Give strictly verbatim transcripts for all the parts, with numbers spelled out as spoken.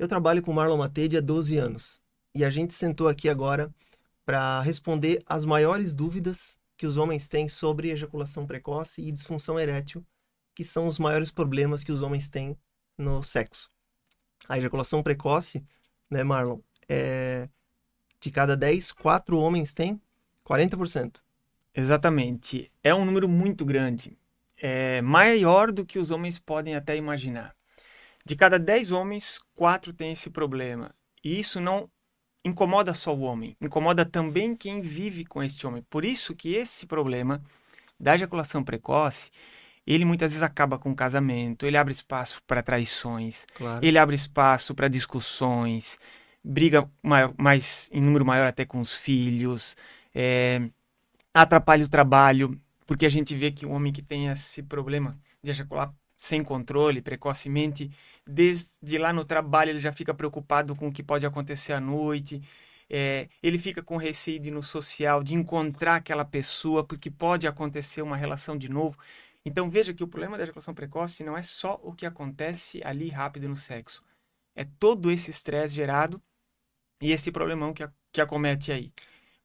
Eu trabalho com o Marlon Matede há doze anos e a gente sentou aqui agora para responder as maiores dúvidas que os homens têm sobre ejaculação precoce e disfunção erétil, que são os maiores problemas que os homens têm no sexo. A ejaculação precoce, né, Marlon, é de cada dez, quatro homens têm quarenta por cento. Exatamente. É um número muito grande. É maior do que os homens podem até imaginar. De cada dez homens, quatro têm esse problema. E isso não incomoda só o homem, incomoda também quem vive com este homem. Por isso que esse problema da ejaculação precoce, ele muitas vezes acaba com o casamento, ele abre espaço para traições, Claro. ele abre espaço para discussões, briga maior, mais em número maior até com os filhos, é, atrapalha o trabalho, porque a gente vê que o homem que tem esse problema de ejacular sem controle, precocemente, desde lá no trabalho ele já fica preocupado com o que pode acontecer à noite, é, ele fica com receio de ir no social, de encontrar aquela pessoa, porque pode acontecer uma relação de novo. Então veja que o problema da ejaculação precoce não é só o que acontece ali rápido no sexo, é todo esse estresse gerado e esse problemão que, a, que acomete aí.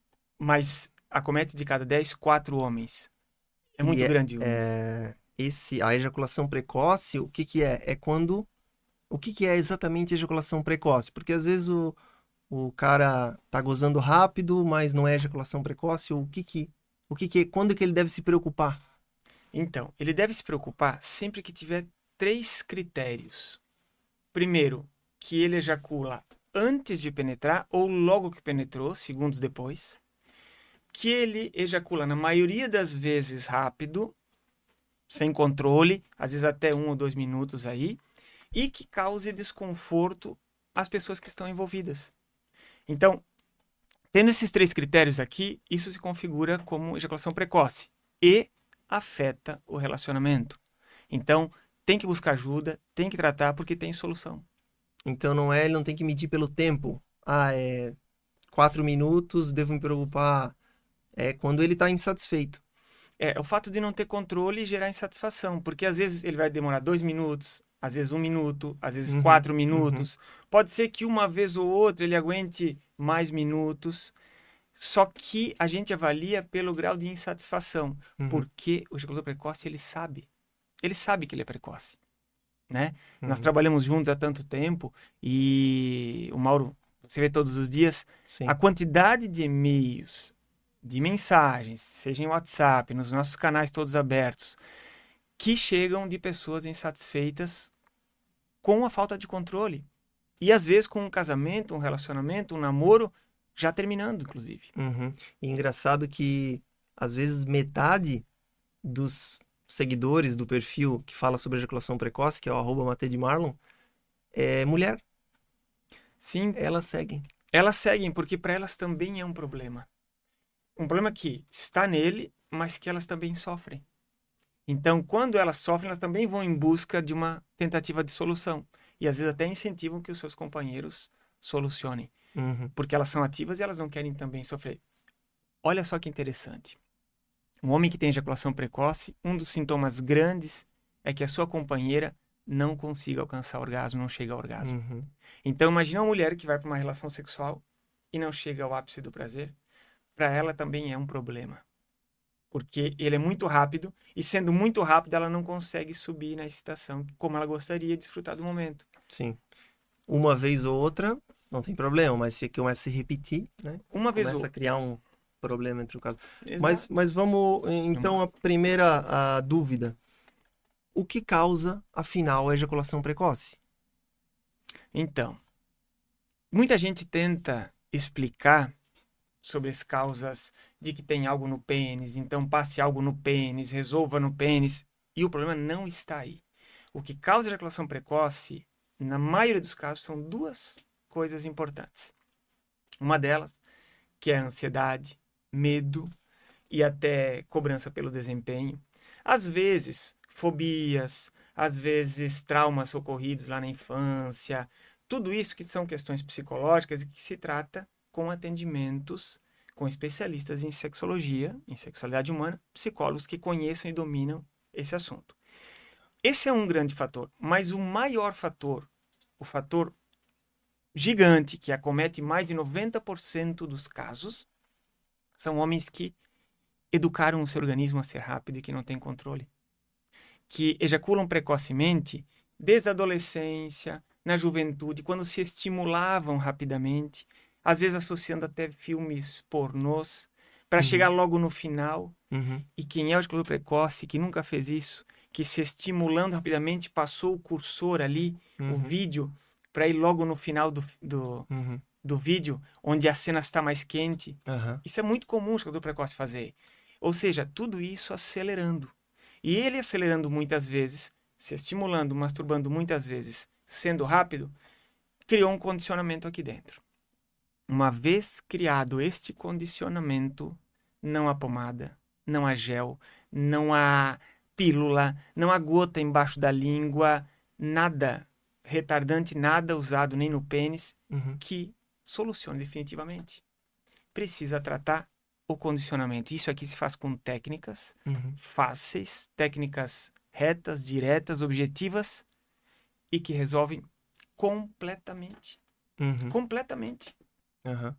Mas acomete de cada dez, quatro homens. É E muito é, grande. é, esse, a ejaculação precoce, o que que é? É quando... O que que é exatamente ejaculação precoce? Porque às vezes o, o cara tá gozando rápido, mas não é ejaculação precoce. O que que, o que que, quando que ele deve se preocupar? Então, ele deve se preocupar sempre que tiver três critérios. Primeiro, que ele ejacula antes de penetrar ou logo que penetrou, segundos depois. Que ele ejacula na maioria das vezes rápido, sem controle, às vezes até um ou dois minutos aí, e que cause desconforto às pessoas que estão envolvidas. Então, tendo esses três critérios aqui, isso se configura como ejaculação precoce e afeta o relacionamento. Então, tem que buscar ajuda, tem que tratar, porque tem solução. Então não é, ele não tem que medir pelo tempo. Ah, é quatro minutos, devo me preocupar. É quando ele tá insatisfeito. É, o fato de não ter controle gerar insatisfação, porque às vezes ele vai demorar dois minutos, às vezes um minuto, às vezes Uhum, quatro uhum, minutos. Pode ser que uma vez ou outra ele aguente mais minutos, só que a gente avalia pelo grau de insatisfação, uhum, porque o ejaculador precoce ele sabe, ele sabe que ele é precoce, né? Nós uhum. trabalhamos juntos há tanto tempo e o Mauro, você vê todos os dias, a Sim. quantidade de e-mails, de mensagens, seja em WhatsApp, nos nossos canais todos abertos, que chegam de pessoas insatisfeitas com a falta de controle. E às vezes com um casamento, um relacionamento, um namoro já terminando, inclusive. Uhum. E engraçado que às vezes metade dos seguidores do perfil que fala sobre ejaculação precoce, que é o arroba Matê de Marlon, é mulher. Sim, Elas seguem. elas seguem porque para elas também é um problema. Um problema que está nele, mas que elas também sofrem. Então, quando elas sofrem, elas também vão em busca de uma tentativa de solução. E às vezes até incentivam que os seus companheiros solucionem. Uhum. Porque elas são ativas e elas não querem também sofrer. Olha só que interessante. Um homem que tem ejaculação precoce, um dos sintomas grandes é que a sua companheira não consiga alcançar o orgasmo, não chega ao orgasmo. Uhum. Então, imagina uma mulher que vai para uma relação sexual e não chega ao ápice do prazer. Para ela também é um problema. Porque ele é muito rápido e, sendo muito rápido, ela não consegue subir na excitação como ela gostaria de desfrutar do momento. Sim. Uma vez ou outra, não tem problema, mas se começa a se repetir, né? Uma vez Começa a ou... criar um problema entre o caso. Mas, Exato. mas vamos, Vamos então, lá. a primeira a dúvida. O que causa, afinal, a ejaculação precoce? Então, muita gente tenta explicar sobre as causas de que tem algo no pênis, então passe algo no pênis, resolva no pênis, e o problema não está aí. O que causa ejaculação precoce, na maioria dos casos, são duas coisas importantes. Uma delas, que é a ansiedade, medo e até cobrança pelo desempenho. Às vezes, fobias, às vezes traumas ocorridos lá na infância, tudo isso que são questões psicológicas e que se trata com atendimentos com especialistas em sexologia, em sexualidade humana, psicólogos que conheçam e dominam esse assunto. Esse é um grande fator, mas o maior fator, o fator gigante que acomete mais de noventa por cento dos casos são homens que educaram o seu organismo a ser rápido e que não têm controle. Que ejaculam precocemente desde a adolescência, na juventude, quando se estimulavam rapidamente, às vezes associando até filmes pornôs, para Uhum. chegar logo no final. Uhum. E quem é o ejaculador precoce, que nunca fez isso, que se estimulando rapidamente, passou o cursor ali, Uhum. o vídeo, para ir logo no final do, do, Uhum. do vídeo, onde a cena está mais quente. Uhum. Isso é muito comum o ejaculador precoce fazer. Ou seja, tudo isso acelerando. E ele acelerando muitas vezes, se estimulando, masturbando muitas vezes, sendo rápido, criou um condicionamento aqui dentro. Uma vez criado este condicionamento, não há pomada, não há gel, não há pílula, não há gota embaixo da língua, nada retardante, nada usado nem no pênis, Uhum. que solucione definitivamente. Precisa tratar o condicionamento. Isso aqui se faz com técnicas Uhum. fáceis, técnicas retas, diretas, objetivas e que resolvem completamente. Uhum. Completamente. Uhum.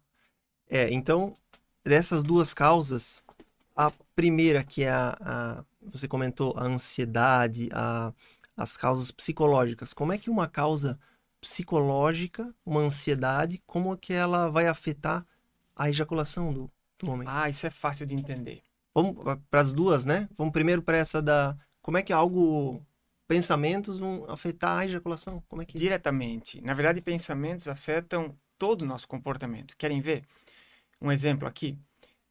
É, então, dessas duas causas, a primeira que é a, a você comentou, a ansiedade, a, as causas psicológicas. Como é que uma causa psicológica, uma ansiedade, como é que ela vai afetar a ejaculação do, do homem? Ah, isso é fácil de entender. Vamos para as duas, né? Vamos primeiro para essa da... Como é que algo... Pensamentos vão afetar a ejaculação? Como é que... Diretamente. Na verdade, pensamentos afetam todo o nosso comportamento. Querem ver? Um exemplo aqui.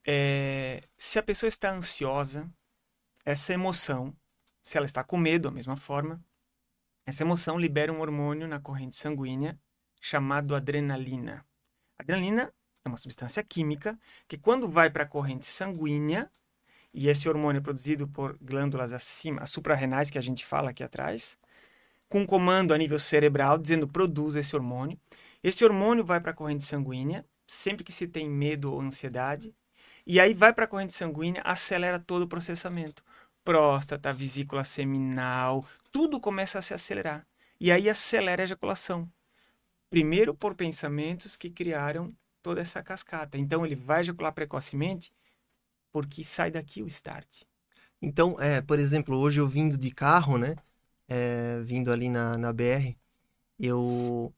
É... Se a pessoa está ansiosa, essa emoção, se ela está com medo, da mesma forma, essa emoção libera um hormônio na corrente sanguínea chamado adrenalina. A adrenalina é uma substância química que, quando vai para a corrente sanguínea, e esse hormônio é produzido por glândulas acima, as suprarrenais, que a gente fala aqui atrás, com um comando a nível cerebral, dizendo produz esse hormônio. Esse hormônio vai para a corrente sanguínea, sempre que se tem medo ou ansiedade, e aí vai para a corrente sanguínea, acelera todo o processamento. Próstata, vesícula seminal, tudo começa a se acelerar. E aí acelera a ejaculação. Primeiro por pensamentos que criaram toda essa cascata. Então ele vai ejacular precocemente porque sai daqui o start. Então, é, por exemplo, hoje eu vindo de carro, né? É, vindo ali na, na B R, eu...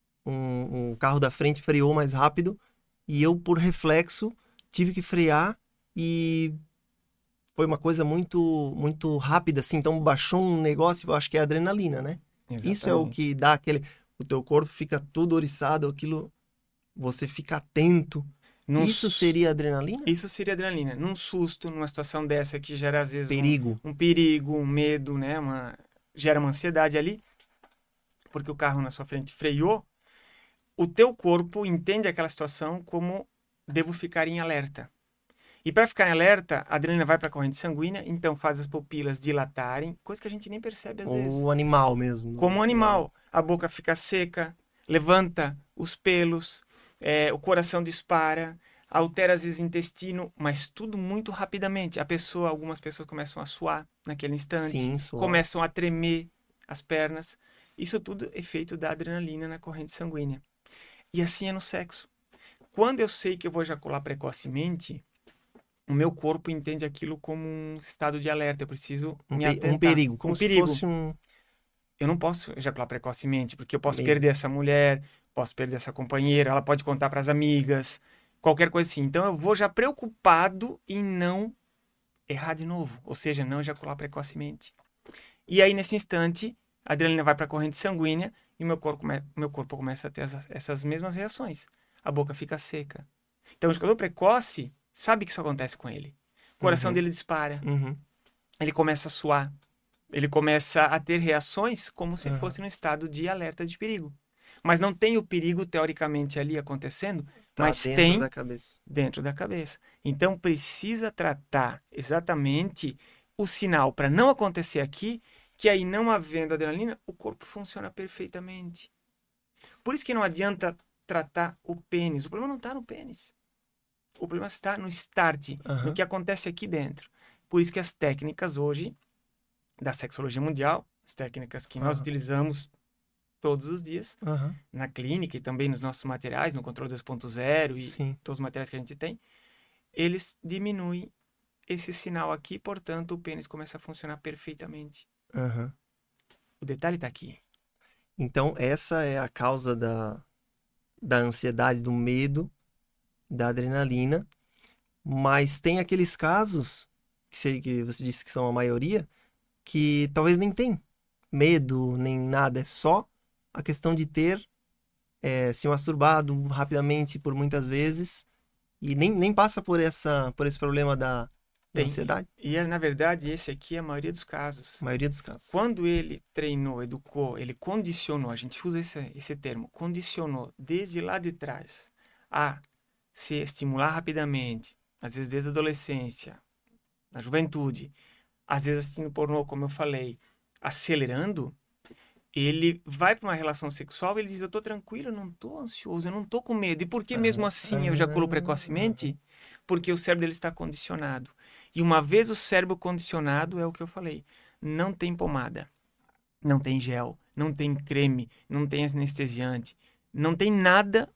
Um, um carro da frente freou mais rápido e eu, por reflexo, tive que frear e foi uma coisa muito, muito rápida, assim. Então, baixou um negócio, eu acho que é adrenalina, né? Exatamente. Isso é o que dá aquele... O teu corpo fica todo oriçado, aquilo... Você fica atento. Num Isso su- seria adrenalina? Isso seria adrenalina. Num susto, numa situação dessa que gera, às vezes, um- Perigo. um, perigo, um medo, né? Uma, gera uma ansiedade ali, porque o carro na sua frente freou, o teu corpo entende aquela situação como devo ficar em alerta. E para ficar em alerta, a adrenalina vai para a corrente sanguínea, então faz as pupilas dilatarem, coisa que a gente nem percebe às vezes. O animal mesmo. Como um animal, a boca fica seca, levanta os pelos, é, o coração dispara, altera às vezes o intestino, mas tudo muito rapidamente. A pessoa, algumas pessoas começam a suar naquele instante, Sim, suor. começam a tremer as pernas. Isso tudo é efeito da adrenalina na corrente sanguínea. E assim é no sexo. Quando eu sei que eu vou ejacular precocemente, o meu corpo entende aquilo como um estado de alerta. Eu preciso Um, me pe- atentar. um perigo, como um se perigo. fosse um... Eu não posso ejacular precocemente, porque eu posso Medo. perder essa mulher, posso perder essa companheira, ela pode contar para as amigas, qualquer coisa assim. Então eu vou já preocupado em não errar de novo, ou seja, não ejacular precocemente. E aí, nesse instante, a adrenalina vai para a corrente sanguínea e meu corpo, come... meu corpo começa a ter essas, essas mesmas reações. A boca fica seca. Então, o ejaculador precoce sabe que isso acontece com ele. O coração Uhum. dele dispara, Uhum. ele começa a suar, ele começa a ter reações como se Uhum. fosse num estado de alerta de perigo. Mas não tem o perigo, teoricamente, ali acontecendo, Tá mas dentro tem da cabeça. dentro da cabeça. Então, precisa tratar exatamente o sinal para não acontecer aqui, que aí, não havendo adrenalina, o corpo funciona perfeitamente. Por isso que não adianta tratar o pênis. O problema não está no pênis. O problema está no start, Aham. no que acontece aqui dentro. Por isso que as técnicas hoje da sexologia mundial, as técnicas que nós Aham. utilizamos todos os dias, Aham. na clínica e também nos nossos materiais, no Controle dois ponto zero e Sim. todos os materiais que a gente tem, eles diminuem esse sinal aqui, portanto, o pênis começa a funcionar perfeitamente. Aham. O detalhe está aqui. Então, essa é a causa da, da ansiedade, do medo, da adrenalina. Mas tem aqueles casos, que você, que você disse que são a maioria, que talvez nem tem medo, nem nada. É só a questão de ter eh, se masturbado rapidamente por muitas vezes e nem, nem passa por, essa, por esse problema da, da Tem. ansiedade, E, é, na verdade, esse aqui é a maioria dos casos. na maioria dos casos. Quando ele treinou, educou, ele condicionou, a gente usa esse, esse termo, condicionou desde lá de trás a se estimular rapidamente, às vezes desde a adolescência, na juventude, às vezes assistindo pornô, como eu falei, acelerando, ele vai para uma relação sexual e ele diz, eu tô tranquilo, eu não tô ansioso, eu não tô com medo. E por que mesmo Aham. assim eu ejaculo Ah, precocemente? Porque o cérebro dele está condicionado. E uma vez o cérebro condicionado, é o que eu falei, não tem pomada, não tem gel, não tem creme, não tem anestesiante, não tem nada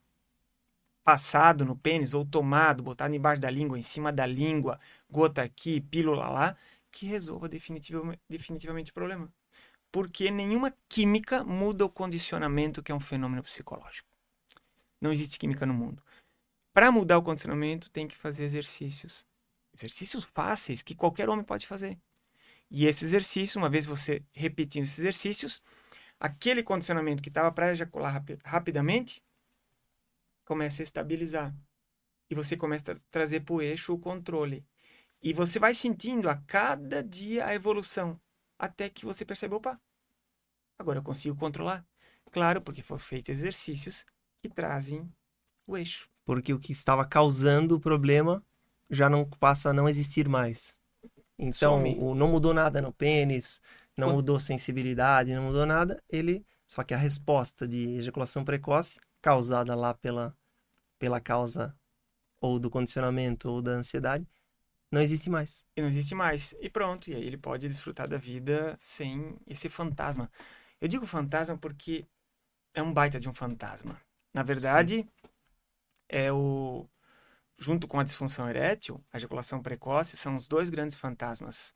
passado no pênis ou tomado, botado embaixo da língua, em cima da língua, gota aqui, pílula lá, que resolva definitivamente, definitivamente o problema. Porque nenhuma química muda o condicionamento, que é um fenômeno psicológico. Não existe química no mundo. Para mudar o condicionamento, tem que fazer exercícios. Exercícios fáceis que qualquer homem pode fazer. E esse exercício, uma vez você repetindo esses exercícios, aquele condicionamento que estava para ejacular rapi- rapidamente, começa a estabilizar. E você começa a tra- trazer para o eixo o controle. E você vai sentindo a cada dia a evolução. Até que você percebe, opa, agora eu consigo controlar. Claro, porque foram feitos exercícios que trazem o eixo. porque o que estava causando o problema já não passa a não existir mais. Então, Some. o, não mudou nada no pênis, não Con- mudou sensibilidade, não mudou nada. Ele, só que a resposta de ejaculação precoce, causada lá pela, pela causa ou do condicionamento ou da ansiedade, não existe mais. E não existe mais. E pronto, e aí ele pode desfrutar da vida sem esse fantasma. Eu digo fantasma porque é um baita de um fantasma. Na verdade, é o junto com a disfunção erétil, a ejaculação precoce são os dois grandes fantasmas.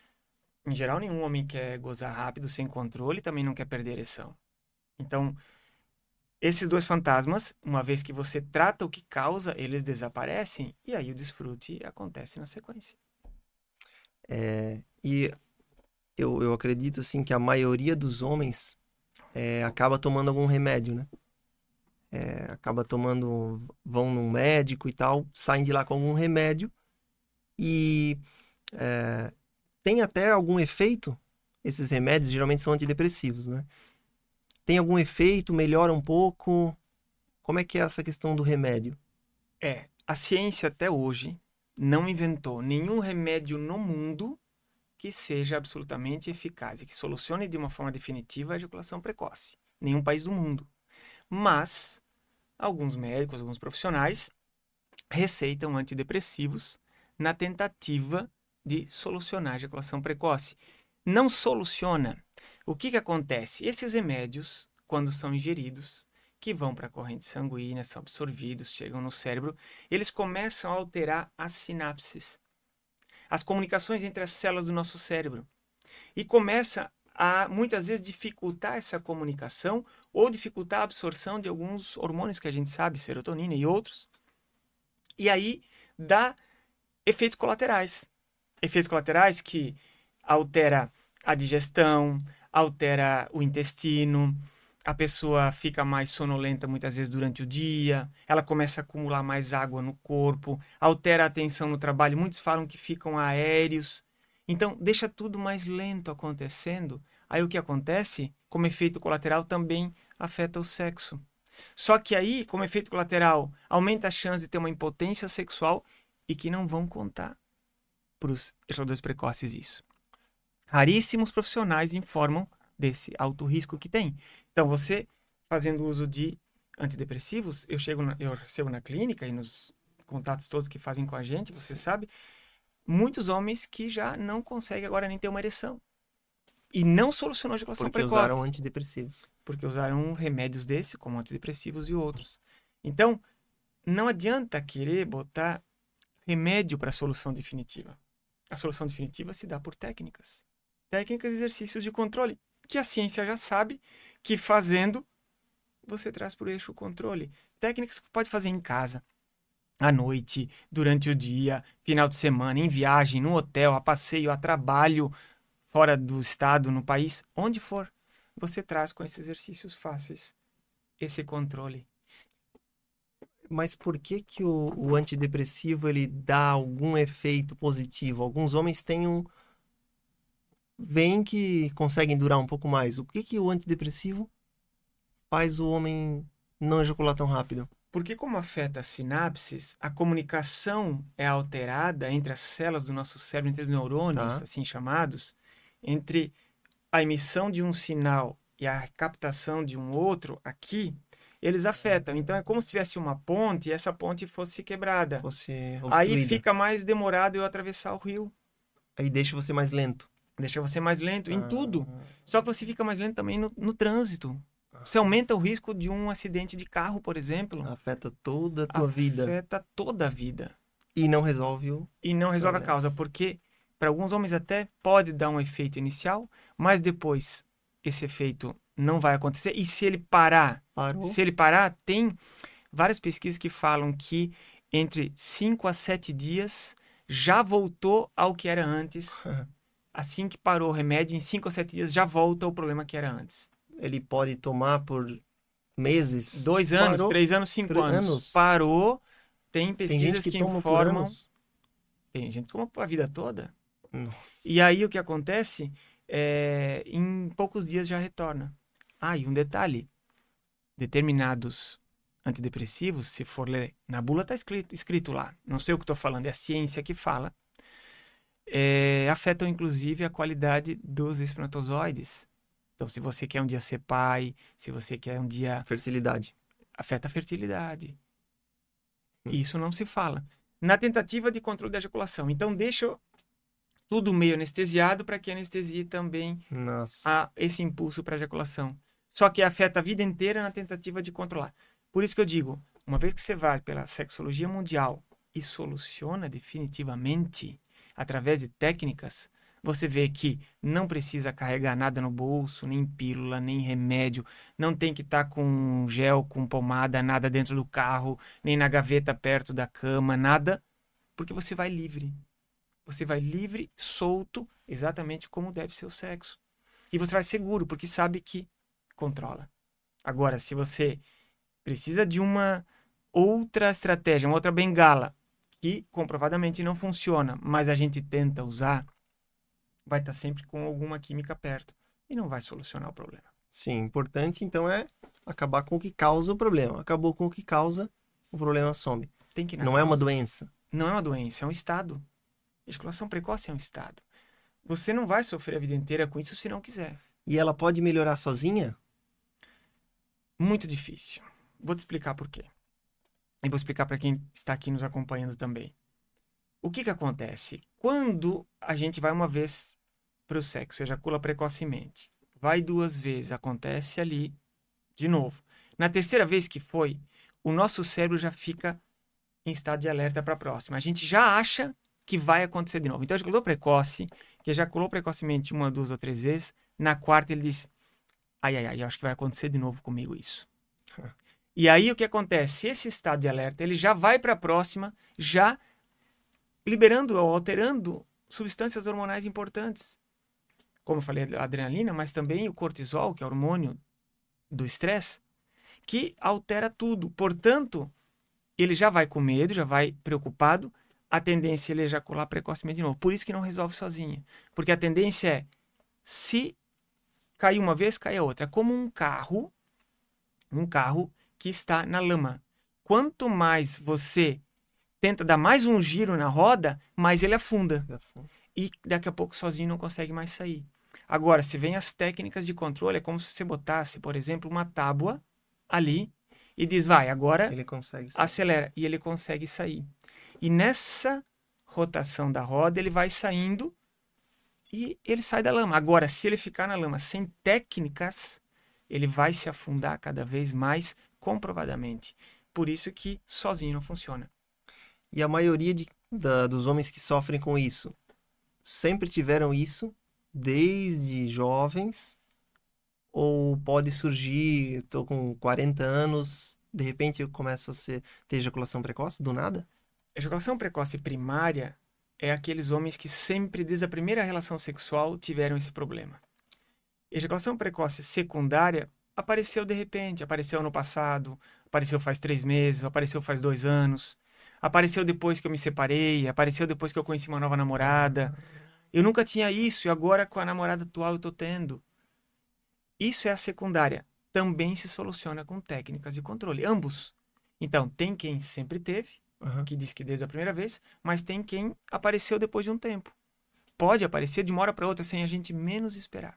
Em geral, nenhum homem quer gozar rápido, sem controle, e também não quer perder a ereção. Então, esses dois fantasmas, uma vez que você trata o que causa, eles desaparecem e aí o desfrute acontece na sequência. É, e eu, eu acredito assim que a maioria dos homens é, acaba tomando algum remédio, né? É, acaba tomando, vão num médico e tal, saem de lá com algum remédio e é, tem até algum efeito. Esses remédios geralmente são antidepressivos, né? Tem algum efeito, melhora um pouco? Como é que é essa questão do remédio? É, a ciência até hoje não inventou nenhum remédio no mundo que seja absolutamente eficaz e que solucione de uma forma definitiva a ejaculação precoce. Nenhum país do mundo. Mas alguns médicos, alguns profissionais receitam antidepressivos na tentativa de solucionar a ejaculação precoce. Não soluciona. O que, que acontece? Esses remédios, quando são ingeridos, que vão para a corrente sanguínea, são absorvidos, chegam no cérebro, eles começam a alterar as sinapses, as comunicações entre as células do nosso cérebro. E começa a, muitas vezes, dificultar essa comunicação ou dificultar a absorção de alguns hormônios que a gente sabe, serotonina e outros. E aí dá efeitos colaterais. Efeitos colaterais que altera a digestão, altera o intestino, a pessoa fica mais sonolenta muitas vezes durante o dia, ela começa a acumular mais água no corpo, altera a atenção no trabalho, muitos falam que ficam aéreos. Então, deixa tudo mais lento acontecendo. Aí o que acontece, como efeito colateral, também afeta o sexo. Só que aí, como efeito colateral, aumenta a chance de ter uma impotência sexual e que não vão contar para os ejaculadores precoces isso. Raríssimos profissionais informam desse alto risco que tem. Então, você fazendo uso de antidepressivos, eu chego na, eu recebo na clínica e nos contatos todos que fazem com a gente, você Sim. sabe, muitos homens que já não conseguem agora nem ter uma ereção. E não solucionou a ejaculação Porque precoce. usaram antidepressivos. Porque usaram remédios desse, como antidepressivos e outros. Então, não adianta querer botar remédio para a solução definitiva. A solução definitiva se dá por técnicas. Técnicas e exercícios de controle, que a ciência já sabe que fazendo, você traz para o eixo o controle. Técnicas que pode fazer em casa, à noite, durante o dia, final de semana, em viagem, no hotel, a passeio, a trabalho, fora do estado, no país, onde for. Você traz com esses exercícios fáceis esse controle. Mas por que que o, o antidepressivo ele dá algum efeito positivo? Alguns homens têm um... Vêm que conseguem durar um pouco mais. O que que o antidepressivo faz o homem não ejacular tão rápido? Porque como afeta as sinapses, a comunicação é alterada entre as células do nosso cérebro, entre os neurônios, Tá. assim chamados, entre a emissão de um sinal e a captação de um outro aqui, eles afetam. Então é como se tivesse uma ponte e essa ponte fosse quebrada. Fosse Aí obstruída. fica mais demorado eu atravessar o rio. Aí deixa você mais lento. Deixa você mais lento em Ah. tudo. Só que você fica mais lento também no, no trânsito. Você aumenta o risco de um acidente de carro, por exemplo. Afeta toda a tua vida. Afeta toda a vida. E não resolve o... E não resolve Problema. a causa, porque para alguns homens até pode dar um efeito inicial, mas depois esse efeito não vai acontecer. E se ele parar, Parou. se ele parar, tem várias pesquisas que falam que entre cinco a sete dias já voltou ao que era antes. Assim que parou o remédio, em cinco a sete dias já volta ao problema que era antes. Ele pode tomar por meses. Dois anos, Parou. três anos, cinco Três anos. anos. Parou. Tem Tem pesquisas gente que, que, toma por informam. anos. Tem gente que toma a vida toda. Nossa. E aí o que acontece é, em poucos dias já retorna. Ah, e um detalhe. Determinados antidepressivos, se for ler na bula, está escrito, escrito lá. Não sei o que estou falando, é a ciência que fala. É, afetam inclusive a qualidade dos espermatozoides. Então, se você quer um dia ser pai, se você quer um dia... Fertilidade. Afeta a fertilidade. Hum. Isso não se fala. Na tentativa de controle da ejaculação. Então, deixa tudo meio anestesiado para que anestesie também Nossa. a, esse impulso para a ejaculação. Só que afeta a vida inteira na tentativa de controlar. Por isso que eu digo, uma vez que você vai pela sexologia mundial e soluciona definitivamente através de técnicas, você vê que não precisa carregar nada no bolso, nem pílula, nem remédio, não tem que estar com gel, com pomada, nada dentro do carro, nem na gaveta perto da cama, nada, porque você vai livre. Você vai livre, solto, exatamente como deve ser o sexo. E você vai seguro, porque sabe que controla. Agora, se você precisa de uma outra estratégia, uma outra bengala, que comprovadamente não funciona, mas a gente tenta usar, vai estar sempre com alguma química perto e não vai solucionar o problema. Sim, importante então é acabar com o que causa o problema. Acabou com o que causa, o problema some. Tem que ir na Não é uma causa. doença. Não é uma doença, é um estado. Ejaculação precoce é um estado. Você não vai sofrer a vida inteira com isso se não quiser. E ela pode melhorar sozinha? Muito difícil. Vou te explicar por quê. E vou explicar para quem está aqui nos acompanhando também. O que que acontece? Quando a gente vai uma vez para o sexo, ejacula precocemente, vai duas vezes, acontece ali de novo. Na terceira vez que foi, o nosso cérebro já fica em estado de alerta para a próxima. A gente já acha que vai acontecer de novo. Então, ejaculou precoce, que ejaculou precocemente uma, duas ou três vezes, na quarta ele diz, ai, ai, ai, eu acho que vai acontecer de novo comigo isso. E aí o que acontece? Esse estado de alerta, ele já vai para a próxima, já liberando ou alterando substâncias hormonais importantes. Como eu falei, a adrenalina, mas também o cortisol, que é o hormônio do estresse, que altera tudo. Portanto, ele já vai com medo, já vai preocupado, a tendência é ele ejacular precocemente de novo. Por isso que não resolve sozinha. Porque a tendência é, se cair uma vez, cai a outra. É como um carro, um carro que está na lama. Quanto mais você tenta dar mais um giro na roda, mais ele afunda. E daqui a pouco sozinho não consegue mais sair. Agora, se vem as técnicas de controle, é como se você botasse, por exemplo, uma tábua ali e diz, vai, agora Ele consegue sair. acelera. E ele consegue sair. E nessa rotação da roda, ele vai saindo e ele sai da lama. Agora, se ele ficar na lama sem técnicas, ele vai se afundar cada vez mais comprovadamente. Por isso que sozinho não funciona. E a maioria de, da, dos homens que sofrem com isso sempre tiveram isso desde jovens? Ou pode surgir, estou com quarenta anos, de repente eu começo a ser, ter ejaculação precoce, do nada? Ejaculação precoce primária é aqueles homens que sempre, desde a primeira relação sexual, tiveram esse problema. Ejaculação precoce secundária apareceu de repente, apareceu ano passado, apareceu faz três meses, apareceu faz dois anos, apareceu depois que eu me separei, apareceu depois que eu conheci uma nova namorada. Eu nunca tinha isso e agora com a namorada atual eu tô tendo. Isso é a secundária. Também se soluciona com técnicas de controle. Ambos. Então, tem quem sempre teve, Uhum. que diz que desde a primeira vez, mas tem quem apareceu depois de um tempo. Pode aparecer de uma hora para outra sem a gente menos esperar.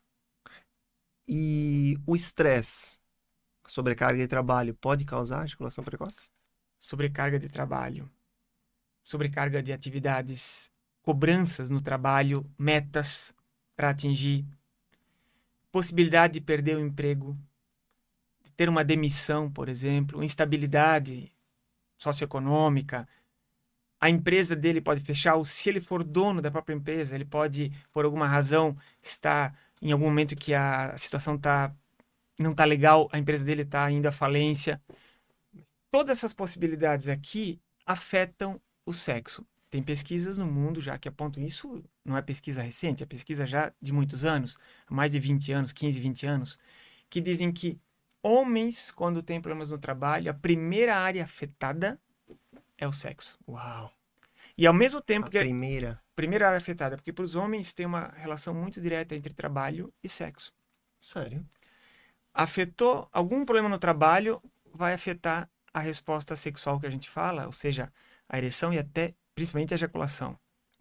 E o estresse, a sobrecarga de trabalho, pode causar ejaculação precoce? Sobrecarga de trabalho, sobrecarga de atividades, cobranças no trabalho, metas para atingir, possibilidade de perder o emprego, de ter uma demissão, por exemplo, instabilidade socioeconômica. A empresa dele pode fechar, ou se ele for dono da própria empresa, ele pode, por alguma razão, estar em algum momento que a situação tá, não está legal, a empresa dele está indo à falência. Todas essas possibilidades aqui afetam o sexo. Tem pesquisas no mundo já que apontam isso, não é pesquisa recente, é pesquisa já de muitos anos, mais de vinte anos, quinze, vinte anos, que dizem que homens, quando têm problemas no trabalho, a primeira área afetada é o sexo. Uau! E ao mesmo tempo A que... primeira. Primeira área afetada, porque para os homens tem uma relação muito direta entre trabalho e sexo. Sério? Afetou algum problema no trabalho, vai afetar a resposta sexual que a gente fala, ou seja, a ereção e até, principalmente, a ejaculação.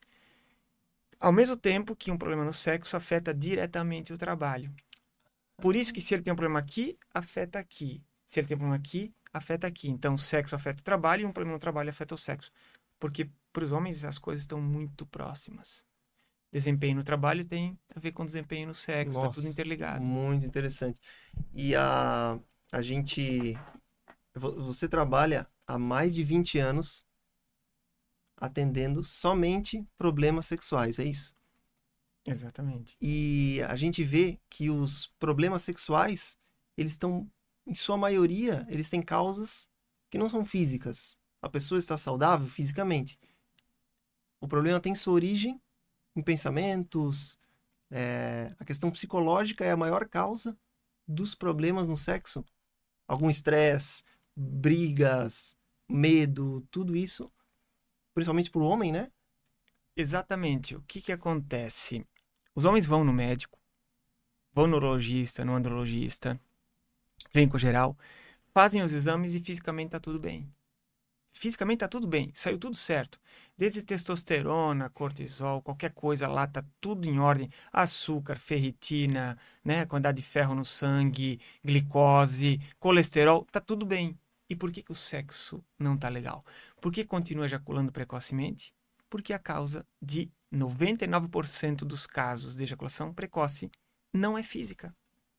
Ao mesmo tempo que um problema no sexo afeta diretamente o trabalho. Por isso que se ele tem um problema aqui, afeta aqui. Se ele tem um problema aqui, afeta aqui. Então, o sexo afeta o trabalho e um problema no trabalho afeta o sexo. Porque para os homens as coisas estão muito próximas. Desempenho no trabalho tem a ver com desempenho no sexo, está tudo interligado. Muito interessante. E a, a gente... Você trabalha há mais de vinte anos atendendo somente problemas sexuais, é isso? Exatamente. E a gente vê que os problemas sexuais, eles estão, em sua maioria, eles têm causas que não são físicas. A pessoa está saudável fisicamente. O problema tem sua origem em pensamentos. É, a questão psicológica é a maior causa dos problemas no sexo. Algum estresse, brigas, medo, tudo isso, principalmente para o homem, né? Exatamente. O que que acontece? Os homens vão no médico, vão no urologista, no andrologista, clínico geral, fazem os exames e fisicamente está tudo bem. Fisicamente está tudo bem, saiu tudo certo. Desde testosterona, cortisol, qualquer coisa lá, está tudo em ordem. Açúcar, ferritina, né, quantidade de ferro no sangue, glicose, colesterol, está tudo bem. E por que que o sexo não está legal? Por que continua ejaculando precocemente? Porque a causa de noventa e nove por cento dos casos de ejaculação precoce não é física.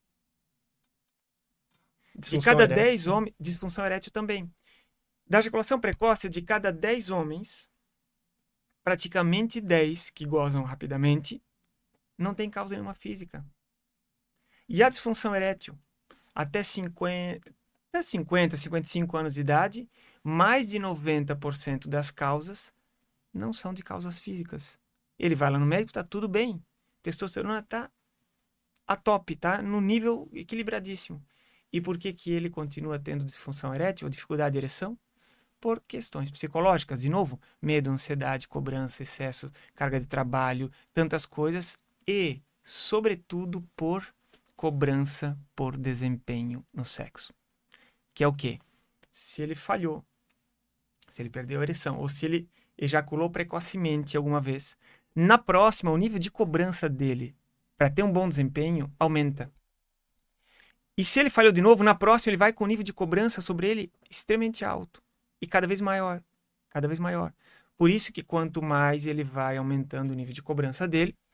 De cada dez homens, disfunção erétil também. Da ejaculação precoce, de cada dez homens, praticamente dez que gozam rapidamente, não tem causa nenhuma física. E a disfunção erétil, até cinquenta, até cinquenta, cinquenta e cinco anos de idade, mais de noventa por cento das causas não são de causas físicas. Ele vai lá no médico, tá tudo bem. Testosterona tá a top, tá no nível equilibradíssimo. E por que que ele continua tendo disfunção erétil ou dificuldade de ereção? Por questões psicológicas, de novo, medo, ansiedade, cobrança, excesso, carga de trabalho, tantas coisas e, sobretudo, por cobrança por desempenho no sexo. Que é o quê? Se ele falhou, se ele perdeu a ereção ou se ele ejaculou precocemente alguma vez, na próxima o nível de cobrança dele para ter um bom desempenho aumenta. E se ele falhou de novo, na próxima ele vai com o nível de cobrança sobre ele extremamente alto. E cada vez maior, cada vez maior. Por isso que quanto mais ele vai aumentando o nível de cobrança dele,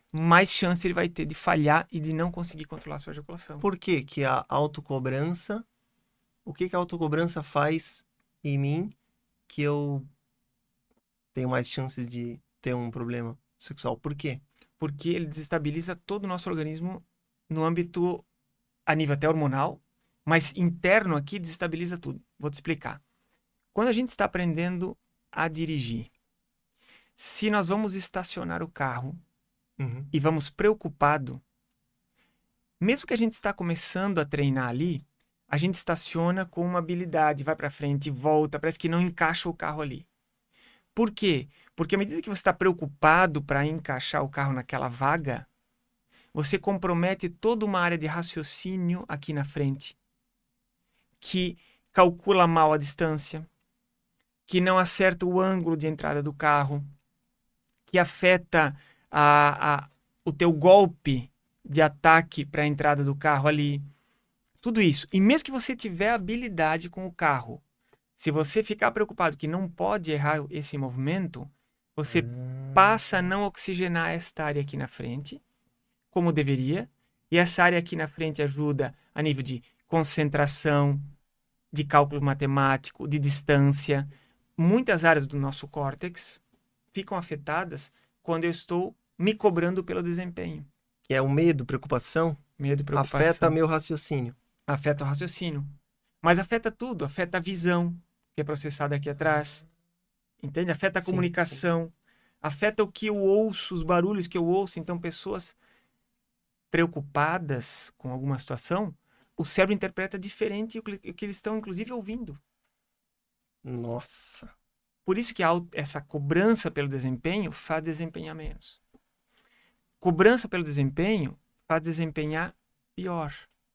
mais chance ele vai ter de falhar e de não conseguir controlar a sua ejaculação. Por que que a autocobrança... O que que a autocobrança faz em mim que eu tenho mais chances de ter um problema sexual? Por quê? Porque ele desestabiliza todo o nosso organismo no âmbito, a nível até hormonal, mas interno aqui desestabiliza tudo. Vou te explicar. Quando a gente está aprendendo a dirigir, se nós vamos estacionar o carro Uhum. e vamos preocupado, mesmo que a gente está começando a treinar ali, a gente estaciona com uma habilidade, vai para frente, volta, parece que não encaixa o carro ali. Por quê? Porque à medida que você está preocupado para encaixar o carro naquela vaga, você compromete toda uma área de raciocínio aqui na frente, que calcula mal a distância, que não acerta o ângulo de entrada do carro, que afeta a, a, o teu golpe de ataque para a entrada do carro ali. Tudo isso. E mesmo que você tiver habilidade com o carro, se você ficar preocupado que não pode errar esse movimento, você Ah. passa a não oxigenar esta área aqui na frente, como deveria. E essa área aqui na frente ajuda a nível de concentração, de cálculo matemático, de distância. Muitas áreas do nosso córtex ficam afetadas quando eu estou me cobrando pelo desempenho. Que é o medo, preocupação, Medo e preocupação. afeta meu raciocínio. Afeta o raciocínio. Mas afeta tudo. Afeta a visão, que é processada aqui atrás. Entende? Afeta a Sim, comunicação. Sim. Afeta o que eu ouço, os barulhos que eu ouço. Então, pessoas preocupadas com alguma situação, o cérebro interpreta diferente o que, o que eles estão, inclusive, ouvindo. Nossa. Por isso que essa cobrança pelo desempenho faz desempenhar menos. Cobrança pelo desempenho faz desempenhar pior.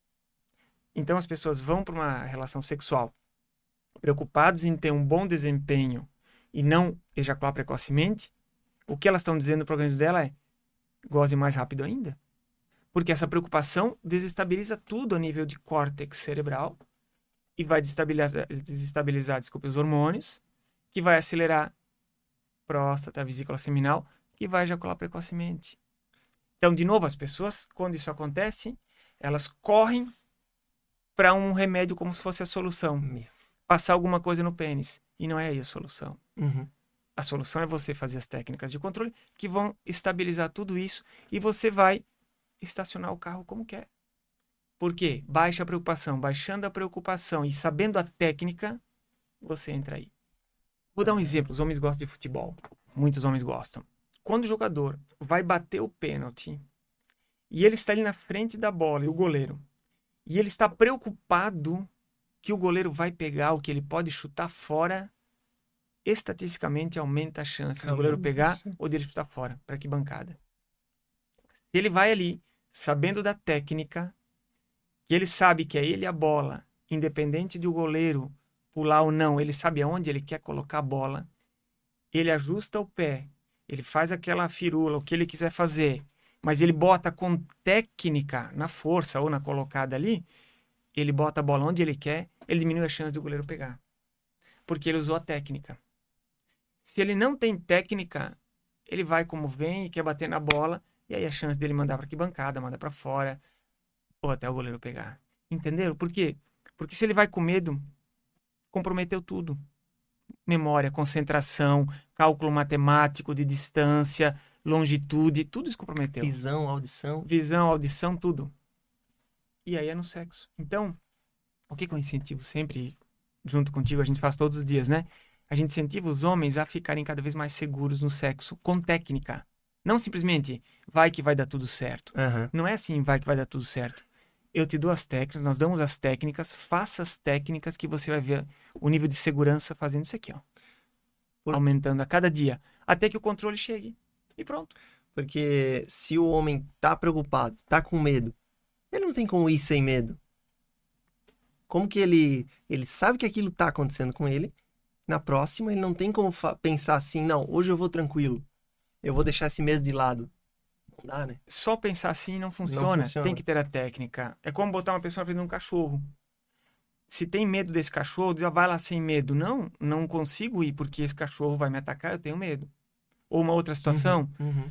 Então as pessoas vão para uma relação sexual preocupadas em ter um bom desempenho e não ejacular precocemente. O que elas estão dizendo para o organismo dela é: goze mais rápido ainda. Porque essa preocupação desestabiliza tudo a nível de córtex cerebral e vai desestabilizar, desestabilizar desculpa, os hormônios, que vai acelerar próstata, a vesícula seminal, que vai ejacular precocemente. Então, de novo, as pessoas, quando isso acontece, elas correm para um remédio como se fosse a solução. Meu. Passar alguma coisa no pênis. E não é aí a solução. Uhum. A solução é você fazer as técnicas de controle que vão estabilizar tudo isso e você vai estacionar o carro como quer. Por quê? Baixa a preocupação. Baixando a preocupação e sabendo a técnica, você entra aí. Vou dar um exemplo. Os homens gostam de futebol. Muitos homens gostam. Quando o jogador vai bater o pênalti e ele está ali na frente da bola, e o goleiro, e ele está preocupado que o goleiro vai pegar o que ele pode chutar fora, estatisticamente aumenta a chance do goleiro pegar ou dele chutar fora, para que bancada. Se ele vai ali, sabendo da técnica, que ele sabe que é ele a bola, independente de o goleiro pular ou não, ele sabe aonde ele quer colocar a bola, ele ajusta o pé, ele faz aquela firula, o que ele quiser fazer, mas ele bota com técnica na força ou na colocada ali, ele bota a bola onde ele quer, ele diminui a chance do goleiro pegar. Porque ele usou a técnica. Se ele não tem técnica, ele vai como vem e quer bater na bola, e aí a chance dele mandar para arquibancada, mandar para fora, ou até o goleiro pegar. Entenderam? Por quê? Porque se ele vai com medo, comprometeu tudo. Memória, concentração, cálculo matemático de distância, longitude, tudo isso comprometeu. Visão, audição. Visão, audição, tudo. E aí é no sexo. Então, o que, que eu incentivo sempre, junto contigo, a gente faz todos os dias, né? A gente incentiva os homens a ficarem cada vez mais seguros no sexo com técnica. Não simplesmente vai que vai dar tudo certo. Uhum. Não é assim, vai que vai dar tudo certo. Eu te dou as técnicas, nós damos as técnicas, faça as técnicas que você vai ver o nível de segurança fazendo isso aqui, ó. Por... Aumentando a cada dia, até que o controle chegue. E pronto. Porque se o homem tá preocupado, tá com medo, ele não tem como ir sem medo. Como que ele, ele sabe que aquilo tá acontecendo com ele, na próxima ele não tem como pensar assim, não, hoje eu vou tranquilo, eu vou deixar esse medo de lado. Não dá, né? Só pensar assim não funciona. Não funciona. Tem que ter a técnica. É como botar uma pessoa na frente de um cachorro. Se tem medo desse cachorro, diz, vai lá sem medo. Não, não consigo ir porque esse cachorro vai me atacar, eu tenho medo. Ou uma outra situação, Uhum, uhum.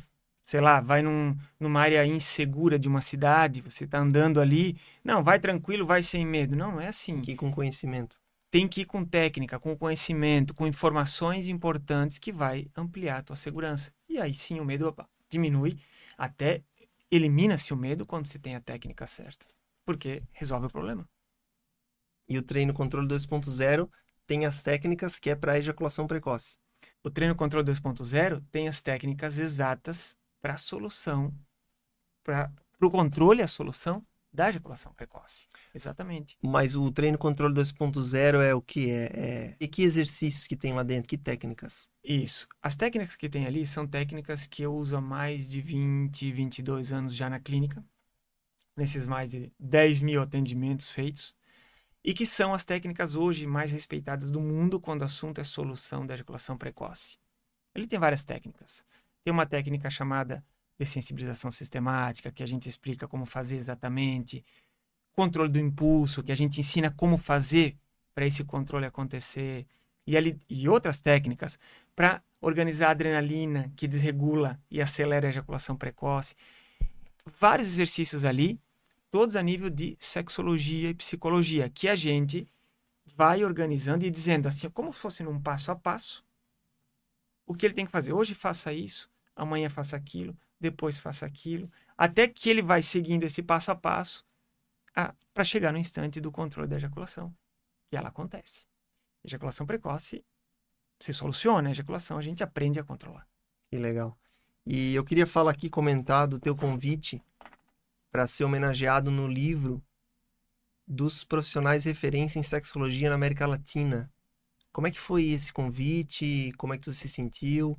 sei lá, vai num, numa área insegura de uma cidade, você está andando ali, não, vai tranquilo, vai sem medo. Não, não é assim. Aqui com conhecimento. Tem que ir com técnica, com conhecimento, com informações importantes que vai ampliar a tua segurança. E aí sim o medo opa, diminui, até elimina-se o medo quando se tem a técnica certa, porque resolve o problema. E o treino controle dois ponto zero tem as técnicas que é para ejaculação precoce. O treino controle dois ponto zero tem as técnicas exatas para a solução, para o controle e a solução da ejaculação precoce. Exatamente. Mas o treino controle dois ponto zero é o que? É, é... E que exercícios que tem lá dentro? Que técnicas? Isso. As técnicas que tem ali são técnicas que eu uso há mais de vinte, vinte e dois anos já na clínica, nesses mais de dez mil atendimentos feitos, e que são as técnicas hoje mais respeitadas do mundo quando o assunto é solução da ejaculação precoce. Ele tem várias técnicas. Tem uma técnica chamada dessensibilização sistemática, que a gente explica como fazer exatamente, controle do impulso, que a gente ensina como fazer para esse controle acontecer, e, ali, e outras técnicas para organizar a adrenalina, que desregula e acelera a ejaculação precoce. Vários exercícios ali, todos a nível de sexologia e psicologia, que a gente vai organizando e dizendo assim, como se fosse num passo a passo, o que ele tem que fazer. Hoje faça isso, amanhã faça aquilo, depois faça aquilo, até que ele vai seguindo esse passo a passo para chegar no instante do controle da ejaculação. E ela acontece. Ejaculação precoce se soluciona, a ejaculação a gente aprende a controlar. Que legal. E eu queria falar aqui, comentar do teu convite para ser homenageado no livro dos profissionais referência em sexologia na América Latina. Como é que foi esse convite? Como é que tu se sentiu?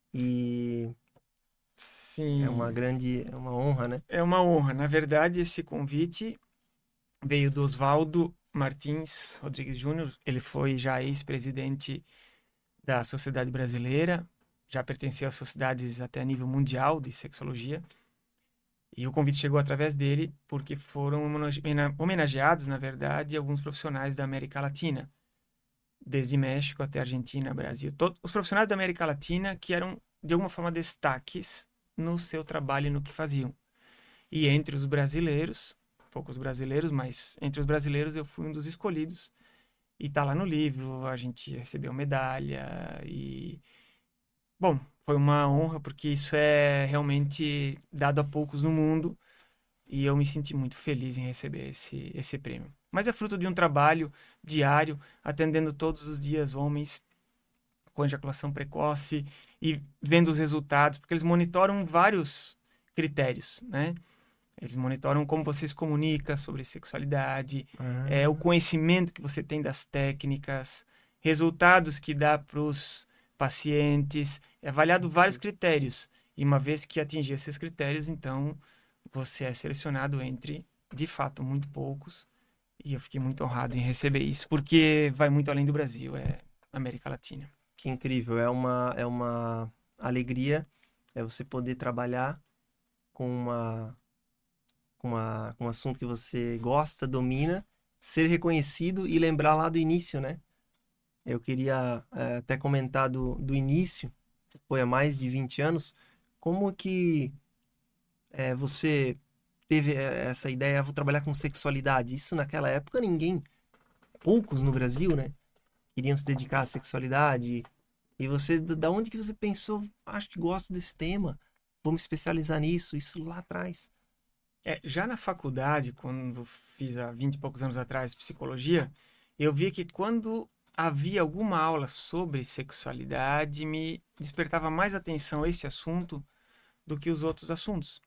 E Sim. É uma grande, é uma honra, né? É uma honra. Na verdade, esse convite veio do Oswaldo Martins Rodrigues Júnior. Ele foi já ex-presidente da Sociedade Brasileira, já pertencia às sociedades até a nível mundial de sexologia. E o convite chegou através dele porque foram homenageados, na verdade, alguns profissionais da América Latina, desde México até Argentina, Brasil. Todos os profissionais da América Latina que eram, de alguma forma, destaques no seu trabalho e no que faziam. E entre os brasileiros, poucos brasileiros, mas entre os brasileiros eu fui um dos escolhidos. E tá lá no livro, a gente recebeu medalha e... Bom, foi uma honra porque isso é realmente dado a poucos no mundo e eu me senti muito feliz em receber esse, esse prêmio. Mas é fruto de um trabalho diário, atendendo todos os dias homens com ejaculação precoce e vendo os resultados, porque eles monitoram vários critérios, né? Eles monitoram como você se comunica sobre sexualidade, Ah. é, o conhecimento que você tem das técnicas, resultados que dá para os pacientes, é avaliado vários critérios. E uma vez que atingir esses critérios, então você é selecionado entre, de fato, muito poucos. E eu fiquei muito honrado em receber isso, porque vai muito além do Brasil, é América Latina. Que incrível, é uma, é uma alegria, é você poder trabalhar com, uma, com, uma, com um assunto que você gosta, domina, ser reconhecido e lembrar lá do início, né? Eu queria é, até comentar do, do início, foi há mais de vinte anos, como que é, você teve essa ideia, vou trabalhar com sexualidade. Isso naquela época ninguém, poucos no Brasil, né? Queriam se dedicar à sexualidade. E você, da onde que você pensou, acho que gosto desse tema, vou me especializar nisso, isso lá atrás? É, já na faculdade, quando fiz há vinte e poucos anos atrás psicologia, eu vi que quando havia alguma aula sobre sexualidade, me despertava mais atenção esse assunto do que os outros assuntos.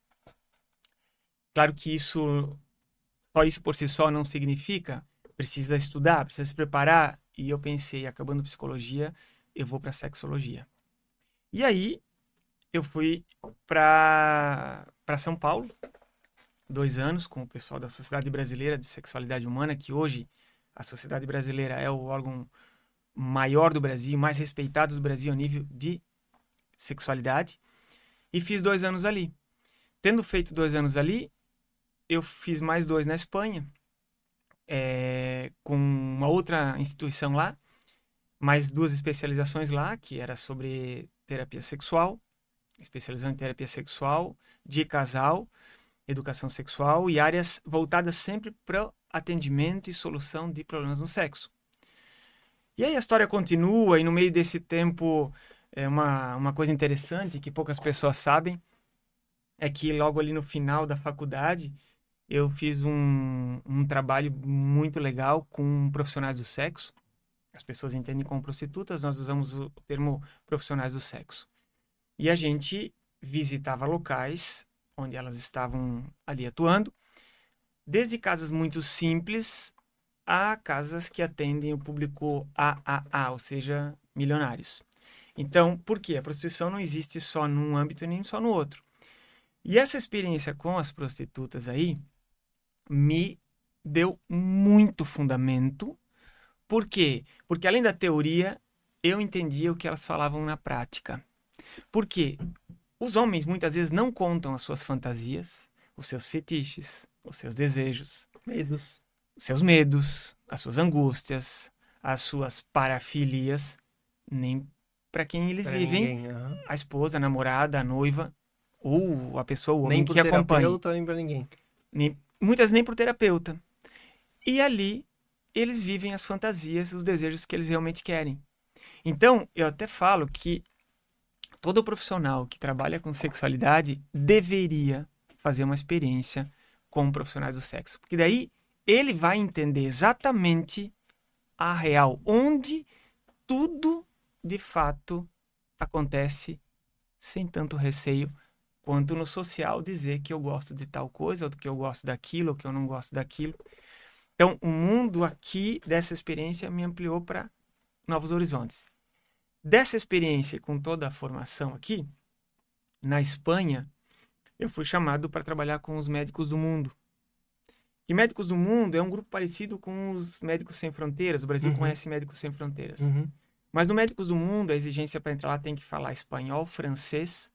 Claro que isso, só isso por si só não significa, precisa estudar, precisa se preparar. E eu pensei, acabando psicologia, eu vou para sexologia. E aí, eu fui para para São Paulo, dois anos, com o pessoal da Sociedade Brasileira de Sexualidade Humana, que hoje a Sociedade Brasileira é o órgão maior do Brasil, mais respeitado do Brasil a nível de sexualidade. E fiz dois anos ali. Tendo feito dois anos ali, eu fiz mais dois na Espanha, é, com uma outra instituição lá, mais duas especializações lá, que era sobre terapia sexual, especializando em terapia sexual, de casal, educação sexual e áreas voltadas sempre para atendimento e solução de problemas no sexo. E aí a história continua, e no meio desse tempo, é uma, uma coisa interessante que poucas pessoas sabem, é que logo ali no final da faculdade, eu fiz um, um trabalho muito legal com profissionais do sexo. As pessoas entendem como prostitutas, nós usamos o termo profissionais do sexo. E a gente visitava locais onde elas estavam ali atuando, desde casas muito simples a casas que atendem o público A A A, ou seja, milionários. Então, por quê? A prostituição não existe só num âmbito e nem só no outro. E essa experiência com as prostitutas aí me deu muito fundamento. Por quê? Porque além da teoria, eu entendia o que elas falavam na prática. Por quê? Os homens muitas vezes não contam as suas fantasias, os seus fetiches, os seus desejos, Medos. os seus medos, as suas angústias, as suas parafilias, nem para quem eles Pra vivem, ninguém, aham. a esposa, a namorada, a noiva, ou a pessoa, o homem Nem por que acompanha. terapeuta, nem pra ninguém. Nem, muitas nem por terapeuta. E ali eles vivem as fantasias, os desejos que eles realmente querem. Então, eu até falo que todo profissional que trabalha com sexualidade deveria fazer uma experiência com profissionais do sexo. Porque daí ele vai entender exatamente a real, onde tudo de fato acontece sem tanto receio quanto no social dizer que eu gosto de tal coisa, ou que eu gosto daquilo, ou que eu não gosto daquilo. Então, o mundo aqui dessa experiência me ampliou para novos horizontes. Dessa experiência, com toda a formação aqui, na Espanha, eu fui chamado para trabalhar com os Médicos do Mundo. E Médicos do Mundo é um grupo parecido com os Médicos Sem Fronteiras. O Brasil Uhum. conhece Médicos Sem Fronteiras. Uhum. Mas no Médicos do Mundo, a exigência para entrar lá tem que falar espanhol, francês,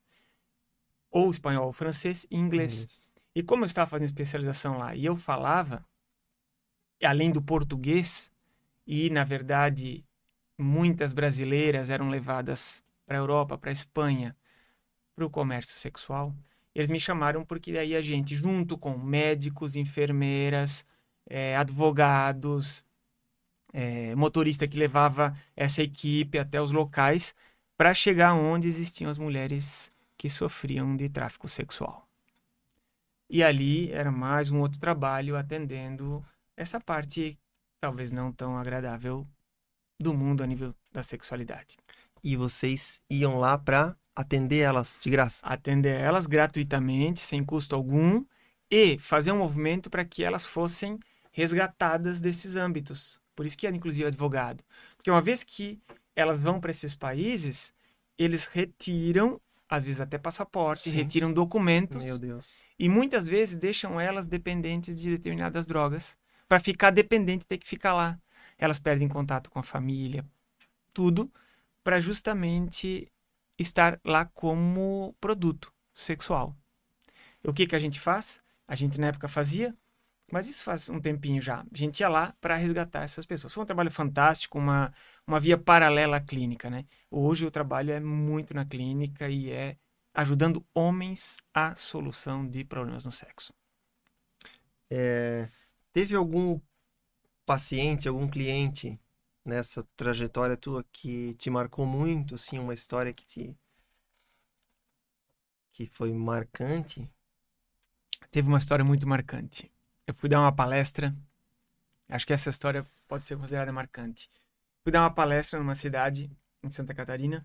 ou espanhol, francês e inglês. Inglês. E como eu estava fazendo especialização lá e eu falava, além do português, e na verdade muitas brasileiras eram levadas para a Europa, para a Espanha, para o comércio sexual, eles me chamaram porque daí a gente, junto com médicos, enfermeiras, eh, advogados, eh, motorista que levava essa equipe até os locais, para chegar onde existiam as mulheres que sofriam de tráfico sexual. E ali era mais um outro trabalho atendendo essa parte talvez não tão agradável do mundo a nível da sexualidade. E vocês iam lá pra atender elas de graça. Atender elas gratuitamente, sem custo algum, e fazer um movimento para que elas fossem resgatadas desses âmbitos. Por isso que era, inclusive, advogado. Porque uma vez que elas vão para esses países, eles retiram, às vezes até passaporte, Sim. retiram documentos, Meu Deus. e muitas vezes deixam elas dependentes de determinadas drogas, para ficar dependente ter que ficar lá. Elas perdem contato com a família, tudo, para justamente estar lá como produto sexual. O que que a gente faz? A gente na época fazia, mas isso faz um tempinho já. A gente ia lá para resgatar essas pessoas. Foi um trabalho fantástico, uma, uma via paralela à clínica, né? Hoje o trabalho é muito na clínica e é ajudando homens à solução de problemas no sexo. É, teve algum paciente, algum cliente nessa trajetória tua que te marcou muito, assim, uma história que te que foi marcante? Teve uma história muito marcante. Eu fui dar uma palestra, acho que essa história pode ser considerada marcante. Fui dar uma palestra numa cidade em Santa Catarina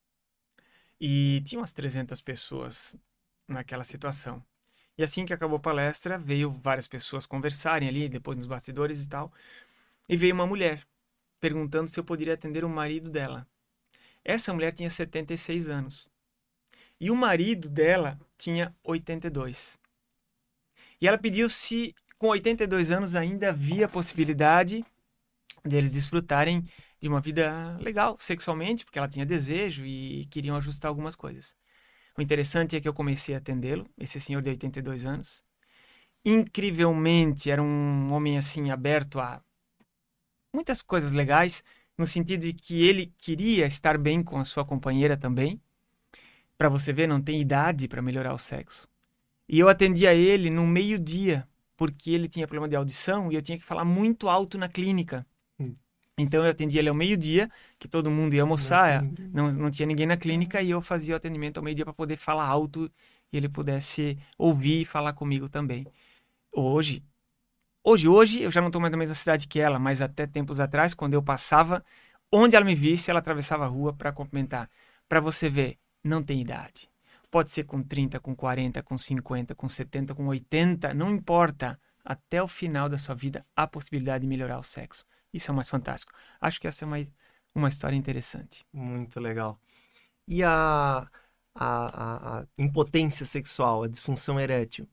e tinha umas trezentas pessoas naquela situação. E assim que acabou a palestra, veio várias pessoas conversarem ali, depois nos bastidores e tal, e veio uma mulher perguntando se eu poderia atender o marido dela. Essa mulher tinha setenta e seis anos. E o marido dela tinha oitenta e dois. E ela pediu se, com oitenta e dois anos, ainda havia possibilidade deles desfrutarem de uma vida legal, sexualmente, porque ela tinha desejo e queriam ajustar algumas coisas. O interessante é que eu comecei a atendê-lo, esse senhor de oitenta e dois anos. Incrivelmente, era um homem assim, aberto a muitas coisas legais, no sentido de que ele queria estar bem com a sua companheira também. Para você ver, não tem idade para melhorar o sexo. E eu atendia ele no meio-dia, porque ele tinha problema de audição e eu tinha que falar muito alto na clínica. Hum. Então eu atendia ele ao meio-dia, que todo mundo ia almoçar, Não tinha não, não tinha ninguém na clínica, e eu fazia o atendimento ao meio-dia para poder falar alto e ele pudesse ouvir e falar comigo também. Hoje, hoje, hoje, eu já não estou mais na mesma cidade que ela, mas até tempos atrás, quando eu passava, onde ela me visse, ela atravessava a rua para cumprimentar. Para você ver, não tem idade. Pode ser com trinta, com quarenta, com cinquenta, com setenta, com oitenta, não importa. Até o final da sua vida, há possibilidade de melhorar o sexo. Isso é o mais fantástico. Acho que essa é uma, uma história interessante. Muito legal. E a, a, a, a impotência sexual, a disfunção erétil,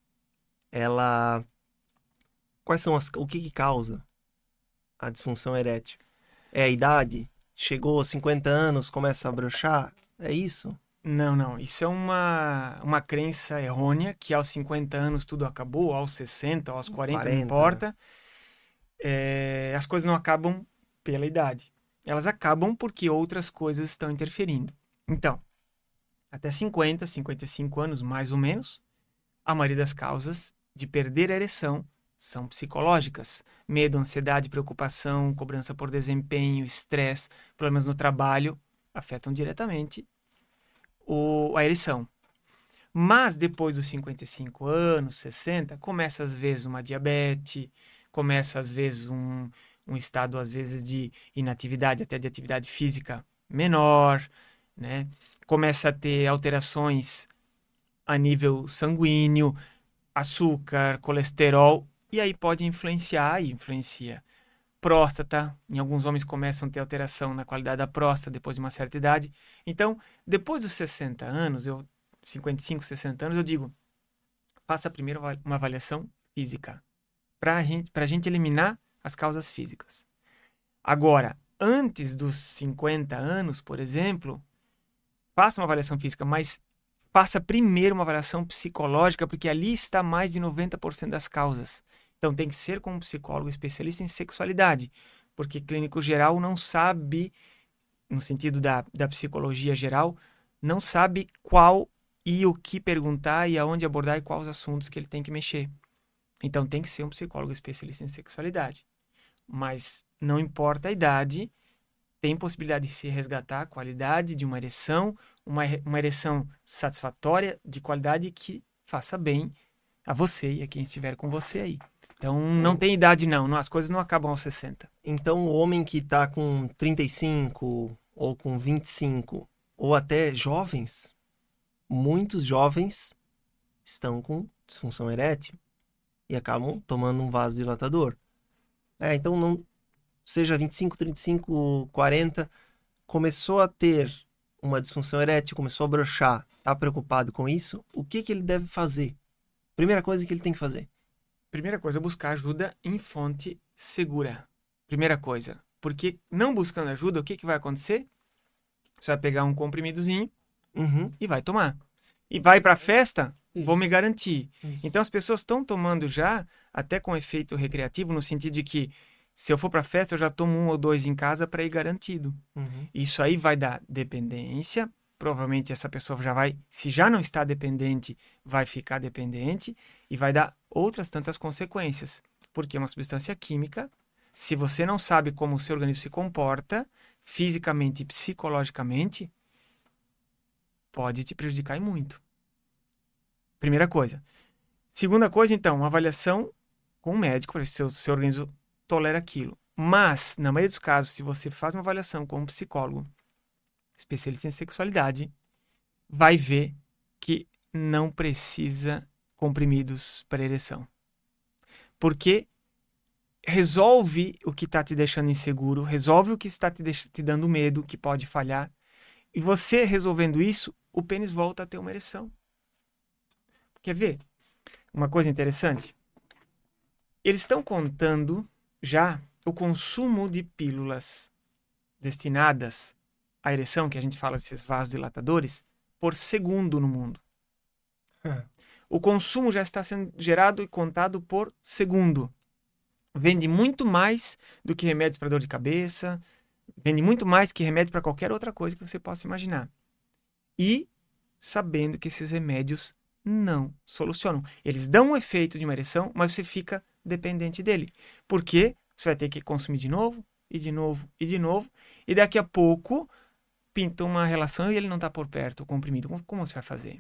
ela... Quais são as... O que que causa a disfunção erétil? É a idade? Chegou aos cinquenta anos, começa a broxar? É isso? Não, não. Isso é uma, uma crença errônea, que aos cinquenta anos tudo acabou, aos sessenta, aos quarenta, quarenta, não importa. É, as coisas não acabam pela idade. Elas acabam porque outras coisas estão interferindo. Então, até cinquenta, cinquenta e cinco anos, mais ou menos, a maioria das causas de perder a ereção são psicológicas. Medo, ansiedade, preocupação, cobrança por desempenho, estresse, problemas no trabalho, afetam diretamente o, a ereção. Mas depois dos cinquenta e cinco anos, sessenta, começa às vezes uma diabetes, começa às vezes um, um estado às vezes de inatividade, até de atividade física menor, né? Começa a ter alterações a nível sanguíneo, açúcar, colesterol, e aí pode influenciar, e influencia. Próstata, em alguns homens começam a ter alteração na qualidade da próstata depois de uma certa idade. Então, depois dos sessenta anos, eu, cinquenta e cinco, sessenta anos, eu digo, faça primeiro uma avaliação física, para gente, a gente eliminar as causas físicas. Agora, antes dos cinquenta anos, por exemplo, faça uma avaliação física, mas faça primeiro uma avaliação psicológica, porque ali está mais de noventa por cento das causas. Então tem que ser com um psicólogo especialista em sexualidade, porque clínico geral não sabe, no sentido da, da psicologia geral, não sabe qual e o que perguntar e aonde abordar e quais os assuntos que ele tem que mexer. Então tem que ser um psicólogo especialista em sexualidade. Mas não importa a idade, tem possibilidade de se resgatar a qualidade de uma ereção, uma, uma ereção satisfatória, de qualidade que faça bem a você e a quem estiver com você aí. Então não tem idade não, não, as coisas não acabam aos sessenta. Então o homem que está com trinta e cinco ou com vinte e cinco, ou até jovens, muitos jovens estão com disfunção erétil e acabam tomando um vasodilatador. É, então não seja vinte e cinco, trinta e cinco, quarenta, começou a ter uma disfunção erétil, começou a broxar, está preocupado com isso, o que, que ele deve fazer? Primeira coisa que ele tem que fazer. Primeira coisa, buscar ajuda em fonte segura. Primeira coisa. Porque não buscando ajuda, o que, que vai acontecer? Você vai pegar um comprimidozinho Uhum. e vai tomar. E vai para a festa, Isso. vou me garantir. Isso. Então as pessoas estão tomando já, até com efeito recreativo, no sentido de que se eu for para a festa, eu já tomo um ou dois em casa para ir garantido. Uhum. Isso aí vai dar dependência. Provavelmente essa pessoa já vai, se já não está dependente, vai ficar dependente e vai dar outras tantas consequências. Porque é uma substância química. Se você não sabe como o seu organismo se comporta, fisicamente e psicologicamente, pode te prejudicar e muito. Primeira coisa. Segunda coisa, então, uma avaliação com um médico para ver se o seu organismo tolera aquilo. Mas, na maioria dos casos, se você faz uma avaliação com um psicólogo, especialista em sexualidade, vai ver que não precisa comprimidos para ereção. Porque resolve o que está te deixando inseguro, resolve o que está te, deix- te dando medo, que pode falhar. E você resolvendo isso, o pênis volta a ter uma ereção. Quer ver? Uma coisa interessante. Eles estão contando já o consumo de pílulas destinadas à ereção, que a gente fala desses vasodilatadores, por segundo no mundo. O consumo já está sendo gerado e contado por segundo. Vende muito mais do que remédios para dor de cabeça, vende muito mais que remédio para qualquer outra coisa que você possa imaginar. E sabendo que esses remédios não solucionam. Eles dão um efeito de uma ereção, mas você fica dependente dele. Porque você vai ter que consumir de novo, e de novo, e de novo, e daqui a pouco pinta uma relação e ele não está por perto, o comprimido. Como, como você vai fazer?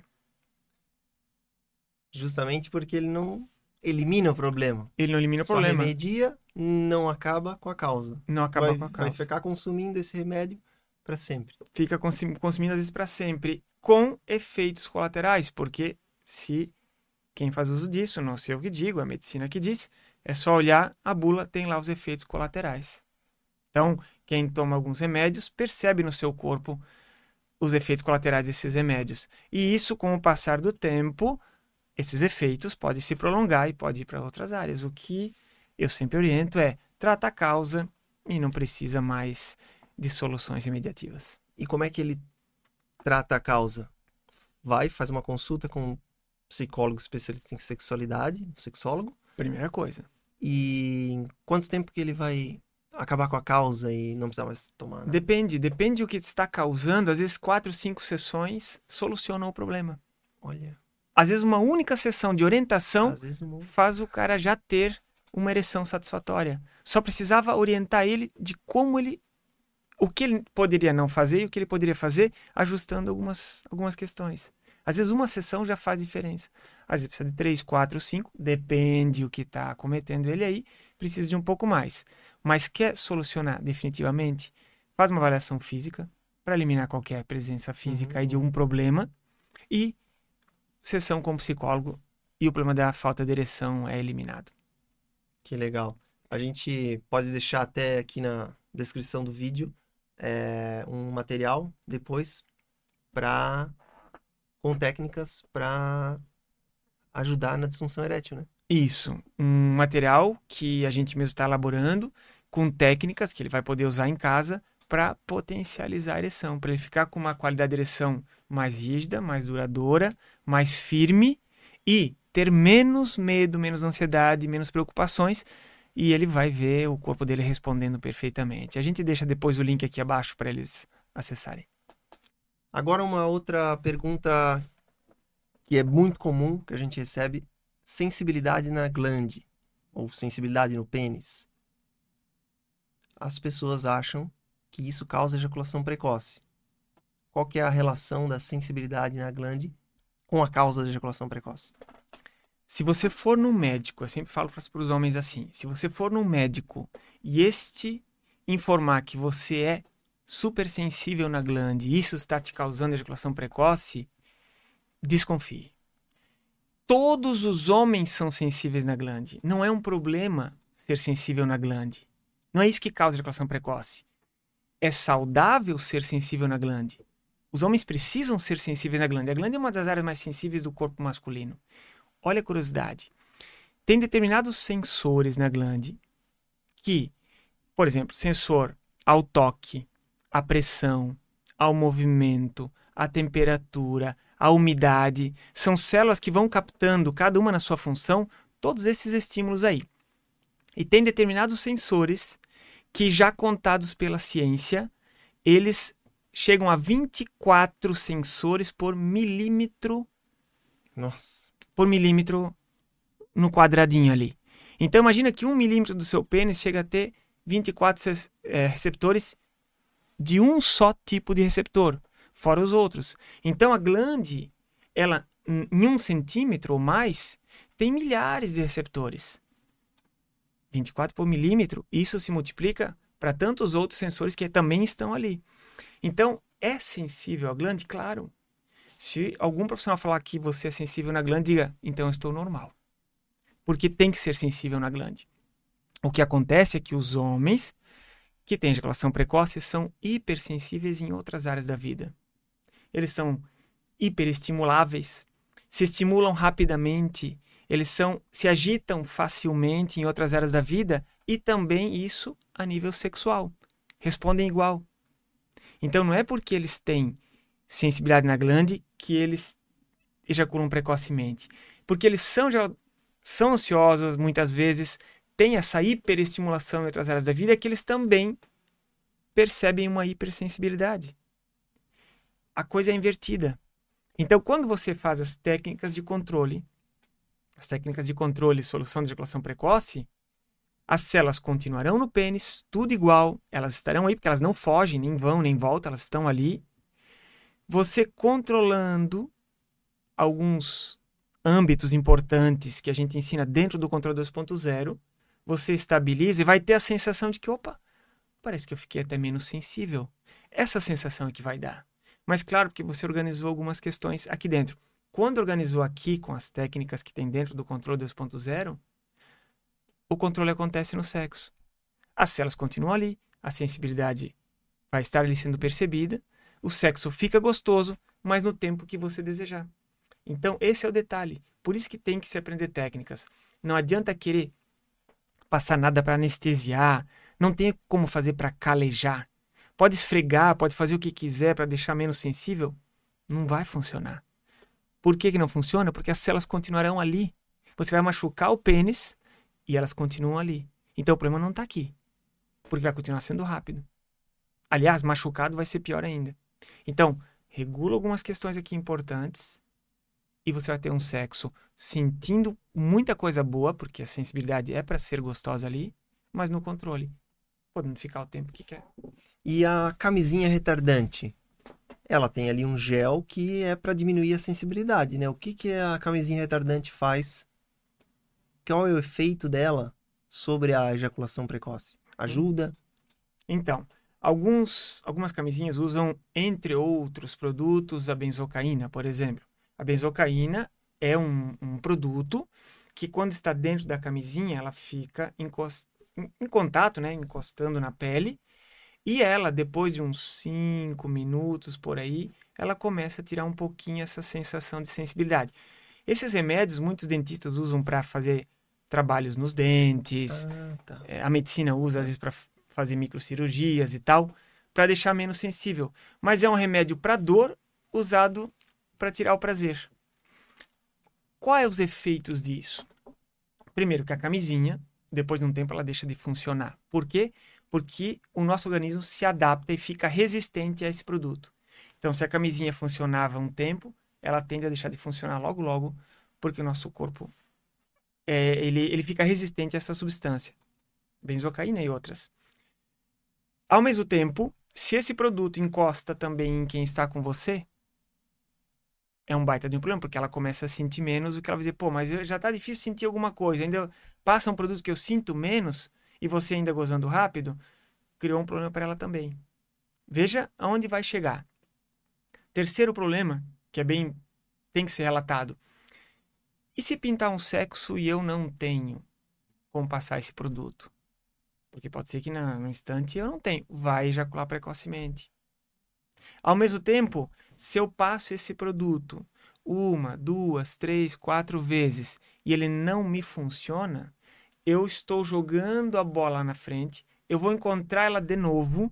Justamente porque ele não elimina o problema. Ele não elimina o Só problema. remedia, não acaba com a causa. Não acaba vai, com a causa. Vai ficar consumindo esse remédio para sempre. Fica consum- consumindo às vezes para sempre, com efeitos colaterais, porque se quem faz uso disso, não sei o que digo, a medicina que diz, é só olhar a bula, tem lá os efeitos colaterais. Então, quem toma alguns remédios percebe no seu corpo os efeitos colaterais desses remédios. E isso, com o passar do tempo, esses efeitos podem se prolongar e pode ir para outras áreas. O que eu sempre oriento é trata a causa e não precisa mais de soluções imediativas. E como é que ele trata a causa? Vai, faz uma consulta com um psicólogo especialista em sexualidade, um sexólogo. Primeira coisa. E em quanto tempo que ele vai acabar com a causa e não precisar mais tomar nada? Depende, depende do que está causando. Às vezes, quatro, cinco sessões solucionam o problema. Olha, Às vezes, uma única sessão de orientação às vezes um... faz o cara já ter uma ereção satisfatória. Só precisava orientar ele de como ele... O que ele poderia não fazer e o que ele poderia fazer, ajustando algumas, algumas questões. Às vezes, uma sessão já faz diferença. Às vezes, precisa de três, quatro, cinco. Depende o que está cometendo ele aí. Precisa de um pouco mais. Mas quer solucionar definitivamente? Faz uma avaliação física para eliminar qualquer presença física Uhum. aí de algum problema. E sessão com o psicólogo e o problema da falta de ereção é eliminado. Que legal. A gente pode deixar até aqui na descrição do vídeo é, um material depois para com técnicas para ajudar na disfunção erétil, né? Isso, um material que a gente mesmo está elaborando com técnicas que ele vai poder usar em casa para potencializar a ereção, para ele ficar com uma qualidade de ereção mais rígida, mais duradoura, mais firme e ter menos medo, menos ansiedade, menos preocupações, e ele vai ver o corpo dele respondendo perfeitamente. A gente deixa depois o link aqui abaixo para eles acessarem. Agora uma outra pergunta que é muito comum que a gente recebe: sensibilidade na glande ou sensibilidade no pênis. As pessoas acham que isso causa ejaculação precoce. Qual que é a relação da sensibilidade na glande com a causa da ejaculação precoce? Se você for no médico, eu sempre falo para os homens assim, se você for no médico e este informar que você é super sensível na glande e isso está te causando ejaculação precoce, desconfie. Todos os homens são sensíveis na glande. Não é um problema ser sensível na glande. Não é isso que causa ejaculação precoce. É saudável ser sensível na glande. Os homens precisam ser sensíveis na glande. A glande é uma das áreas mais sensíveis do corpo masculino. Olha a curiosidade. Tem determinados sensores na glande que, por exemplo, sensor ao toque, à pressão, ao movimento, à temperatura, à umidade, são células que vão captando, cada uma na sua função, todos esses estímulos aí. E tem determinados sensores que, já contados pela ciência, eles chegam a vinte e quatro sensores por milímetro. Nossa. por milímetro no quadradinho ali. Então, imagina que um milímetro do seu pênis chega a ter vinte e quatro é, receptores de um só tipo de receptor, fora os outros. Então, a glande, ela, em um centímetro ou mais, tem milhares de receptores. vinte e quatro por milímetro, isso se multiplica para tantos outros sensores que também estão ali. Então, é sensível à glande? Claro. Se algum profissional falar que você é sensível na glande, diga, então eu estou normal. Porque tem que ser sensível na glande. O que acontece é que os homens que têm ejaculação precoce são hipersensíveis em outras áreas da vida. Eles são hiperestimuláveis, se estimulam rapidamente, eles são, se agitam facilmente em outras áreas da vida e também isso a nível sexual. Respondem igual. Então não é porque eles têm sensibilidade na glande que eles ejaculam precocemente. Porque eles são, já, são ansiosos muitas vezes, têm essa hiperestimulação em outras áreas da vida que eles também percebem uma hipersensibilidade. A coisa é invertida. Então, quando você faz as técnicas de controle, as técnicas de controle e solução de ejaculação precoce, as células continuarão no pênis, tudo igual, elas estarão aí, porque elas não fogem, nem vão, nem voltam, elas estão ali. Você controlando alguns âmbitos importantes que a gente ensina dentro do controle dois ponto zero, você estabiliza e vai ter a sensação de que, opa, parece que eu fiquei até menos sensível. Essa sensação é que vai dar. Mas claro que você organizou algumas questões aqui dentro. Quando organizou aqui com as técnicas que tem dentro do controle dois ponto zero, o controle acontece no sexo. As células continuam ali, a sensibilidade vai estar ali sendo percebida, o sexo fica gostoso, mas no tempo que você desejar. Então, esse é o detalhe. Por isso que tem que se aprender técnicas. Não adianta querer passar nada para anestesiar, não tem como fazer para calejar. Pode esfregar, pode fazer o que quiser para deixar menos sensível, não vai funcionar. Por que que não funciona? Porque as células continuarão ali. Você vai machucar o pênis e elas continuam ali. Então o problema não está aqui, porque vai continuar sendo rápido. Aliás, machucado vai ser pior ainda. Então, regula algumas questões aqui importantes e você vai ter um sexo sentindo muita coisa boa, porque a sensibilidade é para ser gostosa ali, mas no controle, podendo ficar o tempo que quer. E a camisinha retardante? Ela tem ali um gel que é para diminuir a sensibilidade, né? O que que a camisinha retardante faz? Qual é o efeito dela sobre a ejaculação precoce? Ajuda? Então, alguns, algumas camisinhas usam, entre outros produtos, a benzocaína, por exemplo. A benzocaína é um, um produto que, quando está dentro da camisinha, ela fica encost... em contato, né? Encostando na pele. E ela, depois de uns cinco minutos por aí, ela começa a tirar um pouquinho essa sensação de sensibilidade. Esses remédios, muitos dentistas usam para fazer trabalhos nos dentes. Ah, tá. É, a medicina usa, às vezes, para fazer microcirurgias e tal, para deixar menos sensível. Mas é um remédio para dor usado para tirar o prazer. Quais os efeitos disso? Primeiro, que a camisinha, depois de um tempo, ela deixa de funcionar. Por quê? Porque o nosso organismo se adapta e fica resistente a esse produto. Então, se a camisinha funcionava um tempo, ela tende a deixar de funcionar logo, logo, porque o nosso corpo é, ele, ele fica resistente a essa substância, benzocaína e outras. Ao mesmo tempo, se esse produto encosta também em quem está com você, é um baita de um problema, porque ela começa a sentir menos, o que ela vai dizer, pô, mas já tá difícil sentir alguma coisa, ainda passa um produto que eu sinto menos, e você ainda gozando rápido, criou um problema para ela também. Veja aonde vai chegar. Terceiro problema, que é bem, tem que ser relatado. E se pintar um sexo e eu não tenho como passar esse produto? Porque pode ser que na, no instante eu não tenho. Vai ejacular precocemente. Ao mesmo tempo, se eu passo esse produto uma, duas, três, quatro vezes e ele não me funciona, eu estou jogando a bola na frente, eu vou encontrar ela de novo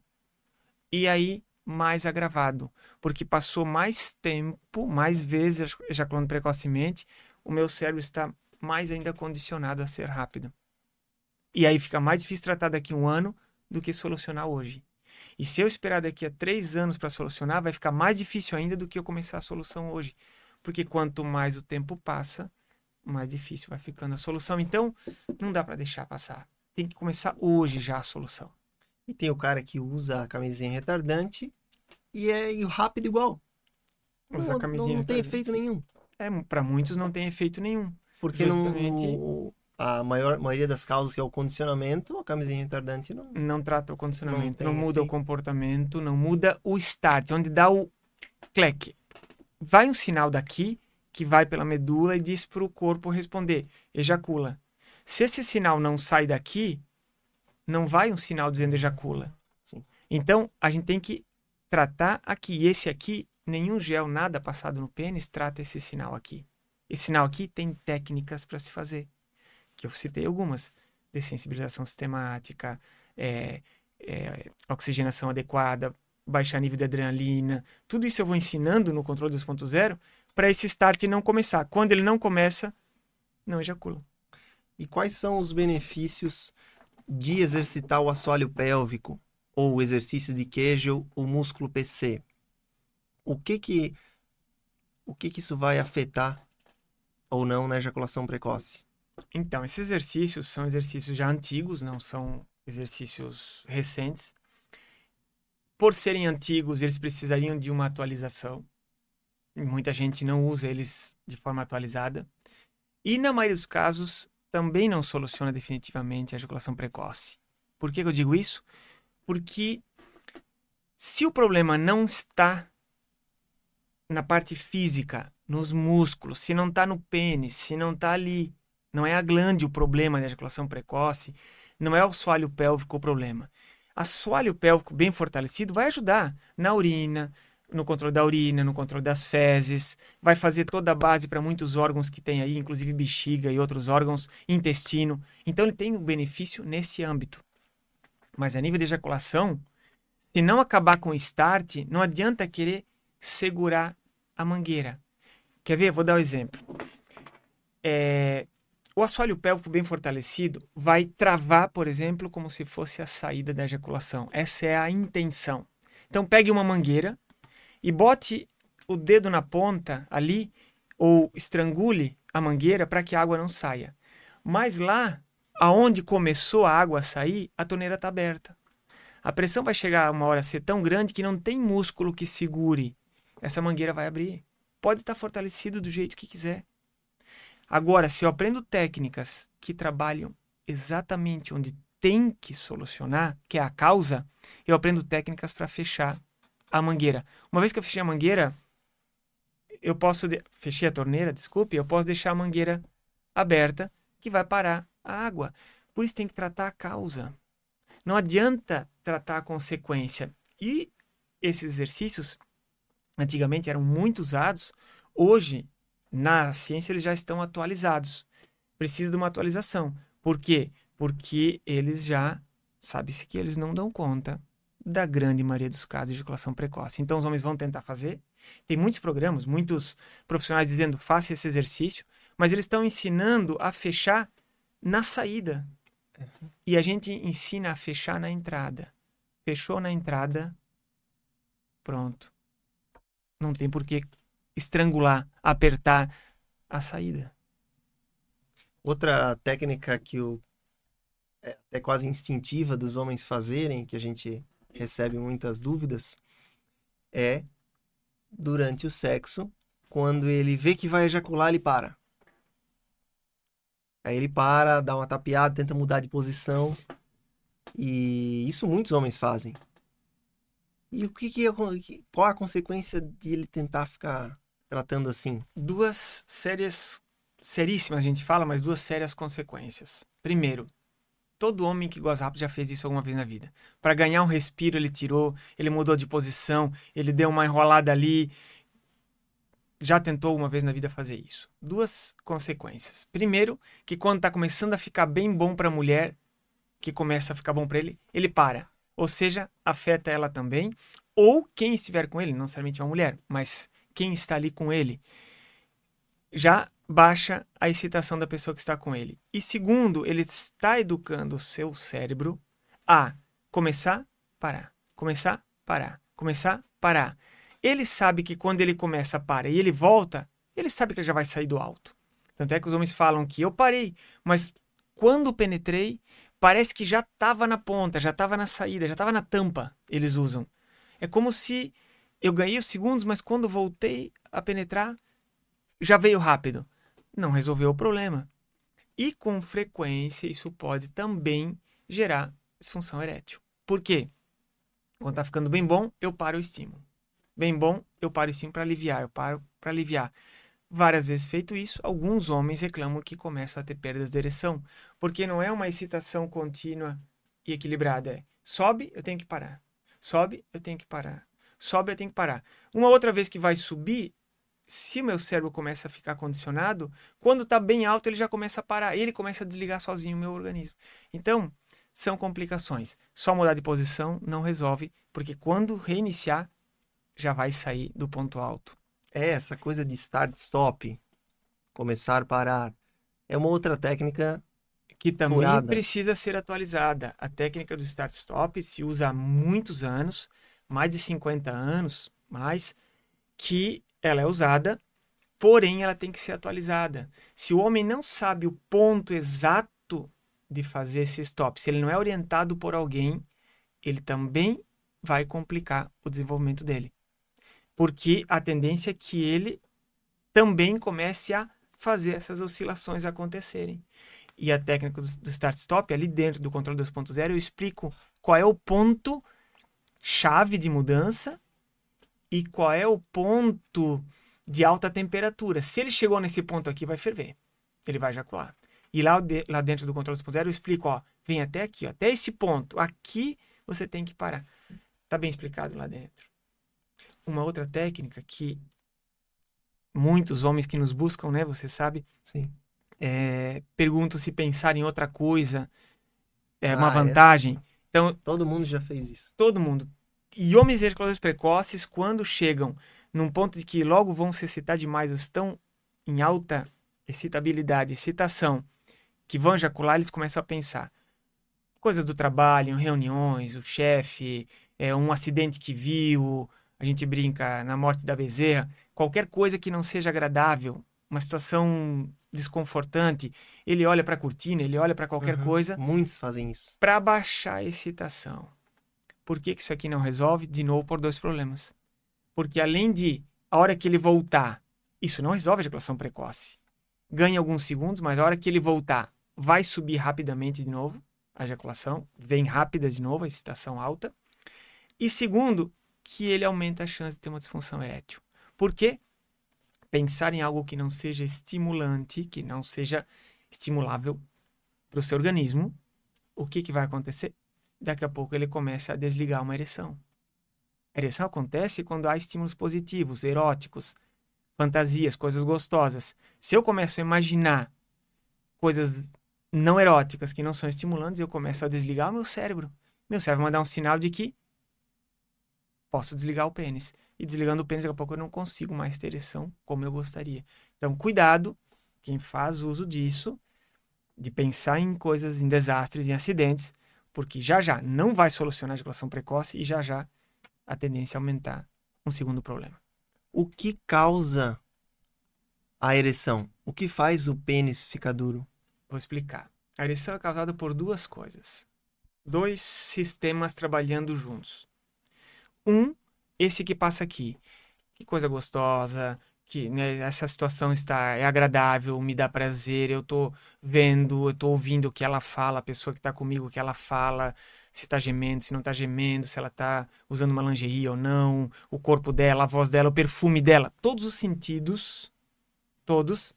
e aí mais agravado, porque passou mais tempo, mais vezes ejaculando precocemente, o meu cérebro está mais ainda condicionado a ser rápido. E aí fica mais difícil tratar daqui a um ano do que solucionar hoje. E se eu esperar daqui a três anos para solucionar, vai ficar mais difícil ainda do que eu começar a solução hoje. Porque quanto mais o tempo passa, mais difícil vai ficando a solução. Então, não dá para deixar passar. Tem que começar hoje já a solução. E tem o cara que usa a camisinha retardante e é e o rápido igual. Usa não, a camisinha não, não tem retardante. efeito nenhum. É, para muitos não tem efeito nenhum. Porque Justamente... no, a maior, maioria das causas que é o condicionamento, a camisinha retardante não... Não trata o condicionamento, não, não muda efeito. o comportamento, não muda o start, onde dá o cleque. Vai um sinal daqui que vai pela medula e diz para o corpo responder, ejacula. Se esse sinal não sai daqui, não vai um sinal dizendo ejacula. Sim. Então, a gente tem que tratar aqui. E esse aqui, nenhum gel, nada passado no pênis, trata esse sinal aqui. Esse sinal aqui tem técnicas para se fazer, que eu citei algumas. Dessensibilização sistemática, é, é, oxigenação adequada, baixar nível de adrenalina. Tudo isso eu vou ensinando no controle dois ponto zero para esse start não começar. Quando ele não começa, não ejacula. E quais são os benefícios de exercitar o assoalho pélvico ou o exercício de Kegel, o músculo P C? O que que o que que isso vai afetar ou não na ejaculação precoce? Então, esses exercícios são exercícios já antigos, não são exercícios recentes. Por serem antigos, eles precisariam de uma atualização. Muita gente não usa eles de forma atualizada. E, na maioria dos casos, também não soluciona definitivamente a ejaculação precoce. Por que que eu digo isso? Porque se o problema não está na parte física, nos músculos, se não está no pênis, se não está ali, não é a glande o problema da ejaculação precoce, não é o assoalho pélvico o problema. Assoalho pélvico bem fortalecido vai ajudar na urina, no controle da urina, no controle das fezes, vai fazer toda a base para muitos órgãos que tem aí, inclusive bexiga e outros órgãos, intestino. Então ele tem um benefício nesse âmbito. Mas a nível de ejaculação, se não acabar com o start, não adianta querer segurar a mangueira. Quer ver? Vou dar um exemplo. É... O assoalho pélvico bem fortalecido vai travar, por exemplo, como se fosse a saída da ejaculação. Essa é a intenção. Então pegue uma mangueira e bote o dedo na ponta ali, ou estrangule a mangueira para que a água não saia. Mas lá, aonde começou a água a sair, a torneira está aberta. A pressão vai chegar uma hora a ser tão grande que não tem músculo que segure. Essa mangueira vai abrir. Pode estar fortalecido do jeito que quiser. Agora, se eu aprendo técnicas que trabalham exatamente onde tem que solucionar, que é a causa, eu aprendo técnicas para fechar a mangueira. Uma vez que eu fechei a mangueira, eu posso... De... Fechei a torneira, desculpe, eu posso deixar a mangueira aberta, que vai parar a água. Por isso tem que tratar a causa. Não adianta tratar a consequência. E esses exercícios, antigamente, eram muito usados. Hoje, na ciência, eles já estão atualizados. Precisa de uma atualização. Por quê? Porque eles já, sabe-se que eles não dão conta da grande maioria dos casos de ejaculação precoce. Então, os homens vão tentar fazer. Tem muitos programas, muitos profissionais dizendo, faça esse exercício, mas eles estão ensinando a fechar na saída. Uhum. E a gente ensina a fechar na entrada. Fechou na entrada, pronto. Não tem por que estrangular, apertar a saída. Outra técnica que o, é até quase instintiva dos homens fazerem, que a gente recebe muitas dúvidas, é durante o sexo, quando ele vê que vai ejacular, ele para. Aí ele para, dá uma tapeada, tenta mudar de posição. E isso muitos homens fazem. E o que, que é, qual a consequência de ele tentar ficar tratando assim? Duas sérias, seríssimas a gente fala, mas duas sérias consequências. Primeiro, todo homem que goza rápido já fez isso alguma vez na vida. Para ganhar um respiro, ele tirou, ele mudou de posição, ele deu uma enrolada ali. Já tentou uma vez na vida fazer isso. Duas consequências. Primeiro, que quando está começando a ficar bem bom para a mulher, que começa a ficar bom para ele, ele para. Ou seja, afeta ela também. Ou quem estiver com ele, não necessariamente uma mulher, mas quem está ali com ele, já baixa a excitação da pessoa que está com ele. E segundo, ele está educando o seu cérebro a começar, parar, começar, parar, começar, parar. Ele sabe que quando ele começa, para e ele volta, ele sabe que ele já vai sair do alto. Tanto é que os homens falam que eu parei, mas quando penetrei, parece que já estava na ponta, já estava na saída, já estava na tampa, eles usam. É como se eu ganhei os segundos, mas quando voltei a penetrar, já veio rápido. Não resolveu o problema. E com frequência isso pode também gerar disfunção erétil. Por quê? Quando está ficando bem bom, eu paro o estímulo. Bem bom, eu paro o estímulo para aliviar, eu paro para aliviar. Várias vezes feito isso, alguns homens reclamam que começam a ter perdas de ereção, porque não é uma excitação contínua e equilibrada. É sobe, eu tenho que parar. Sobe, eu tenho que parar. Sobe, eu tenho que parar. Uma outra vez que vai subir, se o meu cérebro começa a ficar condicionado, quando está bem alto, ele já começa a parar. Ele começa a desligar sozinho o meu organismo. Então, são complicações. Só mudar de posição não resolve, porque quando reiniciar, já vai sair do ponto alto. É, essa coisa de start-stop, começar, parar, é uma outra técnica que também furada. Precisa ser atualizada. A técnica do start-stop se usa há muitos anos, mais de cinquenta anos, mais, que ela é usada Porém, ela tem que ser atualizada. Se o homem não sabe o ponto exato de fazer esse stop, se ele não é orientado por alguém, ele também vai complicar o desenvolvimento dele. Porque a tendência é que ele também comece a fazer essas oscilações acontecerem. E a técnica do start-stop, ali dentro do controle dois ponto zero, eu explico qual é o ponto chave de mudança e qual é o ponto de alta temperatura. Se ele chegou nesse ponto aqui, vai ferver. Ele vai ejacular. E lá, de, lá dentro do controle dois ponto zero, eu explico, ó, vem até aqui, ó, até esse ponto. Aqui você tem que parar. Tá bem explicado lá dentro. Uma outra técnica que muitos homens que nos buscam, né, você sabe, Sim. é, perguntam se pensar em outra coisa é Ah, uma vantagem. essa. Então, Todo mundo já fez isso. todo mundo. E homens ejaculadores precoces, quando chegam num ponto de que logo vão se excitar demais, ou estão em alta excitabilidade, excitação, que vão ejacular, eles começam a pensar coisas do trabalho, reuniões, o chefe, é, um acidente que viu, a gente brinca na morte da bezerra, qualquer coisa que não seja agradável, uma situação desconfortante, ele olha para a cortina, ele olha para qualquer Uhum. coisa Muitos fazem isso. para baixar a excitação. Por que, que isso aqui não resolve? De novo, por dois problemas. Porque além de, a hora que ele voltar, isso não resolve a ejaculação precoce. Ganha alguns segundos, mas a hora que ele voltar, vai subir rapidamente de novo a ejaculação, vem rápida de novo, a excitação alta. E segundo, que ele aumenta a chance de ter uma disfunção erétil. Por quê? Pensar em algo que não seja estimulante, que não seja estimulável para o seu organismo, o que, que vai acontecer? Daqui a pouco ele começa a desligar uma ereção. A ereção acontece quando há estímulos positivos, eróticos, fantasias, coisas gostosas. Se eu começo a imaginar coisas não eróticas que não são estimulantes, eu começo a desligar o meu cérebro. Meu cérebro vai mandar um sinal de que posso desligar o pênis. E desligando o pênis, daqui a pouco eu não consigo mais ter ereção como eu gostaria. Então, cuidado, quem faz uso disso, de pensar em coisas, em desastres, em acidentes, porque já já não vai solucionar a ejaculação precoce e já já a tendência a aumentar um segundo problema. O que causa a ereção? O que faz o pênis ficar duro? Vou explicar. A ereção é causada por duas coisas. Dois sistemas trabalhando juntos. Um, esse que passa aqui. Que coisa gostosa, que né, essa situação está é agradável, me dá prazer, eu tô vendo, eu tô ouvindo o que ela fala, a pessoa que tá comigo, o que ela fala, se tá gemendo, se não tá gemendo, se ela tá usando uma lingerie ou não, o corpo dela, a voz dela, o perfume dela. Todos os sentidos, todos,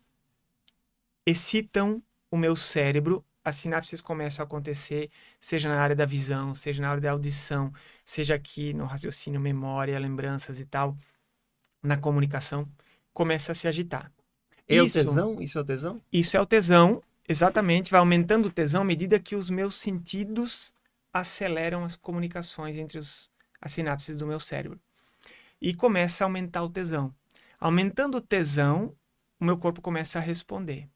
excitam o meu cérebro, as sinapses começam a acontecer, seja na área da visão, seja na área da audição, seja aqui no raciocínio, memória, lembranças e tal, na comunicação, começa a se agitar. É o Isso, tesão? Isso é o tesão? isso é o tesão, exatamente, vai aumentando o tesão à medida que os meus sentidos aceleram as comunicações entre os, as sinapses do meu cérebro. E começa a aumentar o tesão. Aumentando o tesão, o meu corpo começa a responder.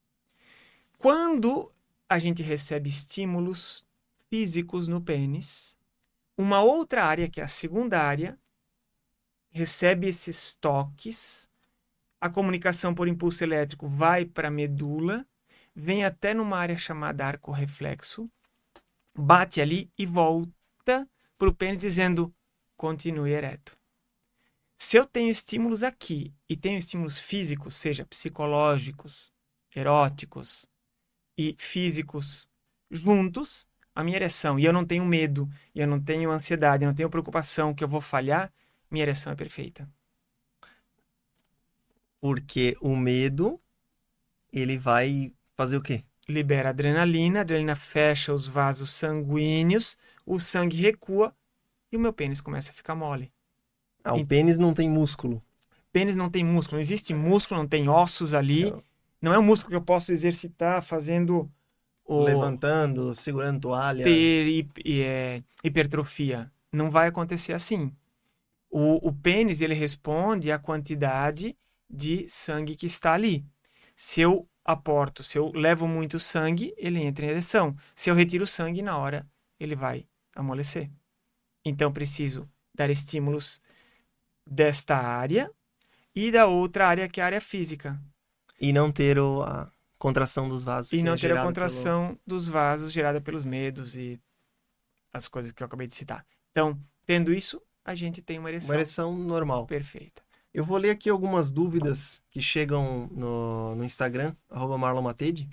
Quando a gente recebe estímulos físicos no pênis, uma outra área, que é a segunda área, recebe esses toques, a comunicação por impulso elétrico vai para a medula, vem até numa área chamada arco reflexo, bate ali e volta para o pênis dizendo, continue ereto. Se eu tenho estímulos aqui e tenho estímulos físicos, seja psicológicos, eróticos e físicos juntos, a minha ereção, e eu não tenho medo, e eu não tenho ansiedade, eu não tenho preocupação que eu vou falhar, minha ereção é perfeita. Porque o medo, ele vai fazer o quê? Libera adrenalina, a adrenalina fecha os vasos sanguíneos, o sangue recua e o meu pênis começa a ficar mole. Ah, o Ent- pênis não tem músculo. Pênis não tem músculo, não existe músculo, não tem ossos ali. Não. Não é um músculo que eu posso exercitar fazendo o Levantando, segurando toalha. ter hi- hi- é, hipertrofia. Não vai acontecer assim. O, o pênis, ele responde à quantidade de sangue que está ali. Se eu aporto, se eu levo muito sangue, ele entra em ereção. Se eu retiro o sangue, na hora, ele vai amolecer. Então, preciso dar estímulos desta área e da outra área, que é a área física. E não ter o, a contração dos vasos. E que não é ter a gerada contração pelo... dos vasos gerada pelos medos e as coisas que eu acabei de citar. Então, tendo isso, a gente tem uma ereção, Uma ereção normal. perfeita. Eu vou ler aqui algumas dúvidas que chegam no, no Instagram, arroba Marlon Matede,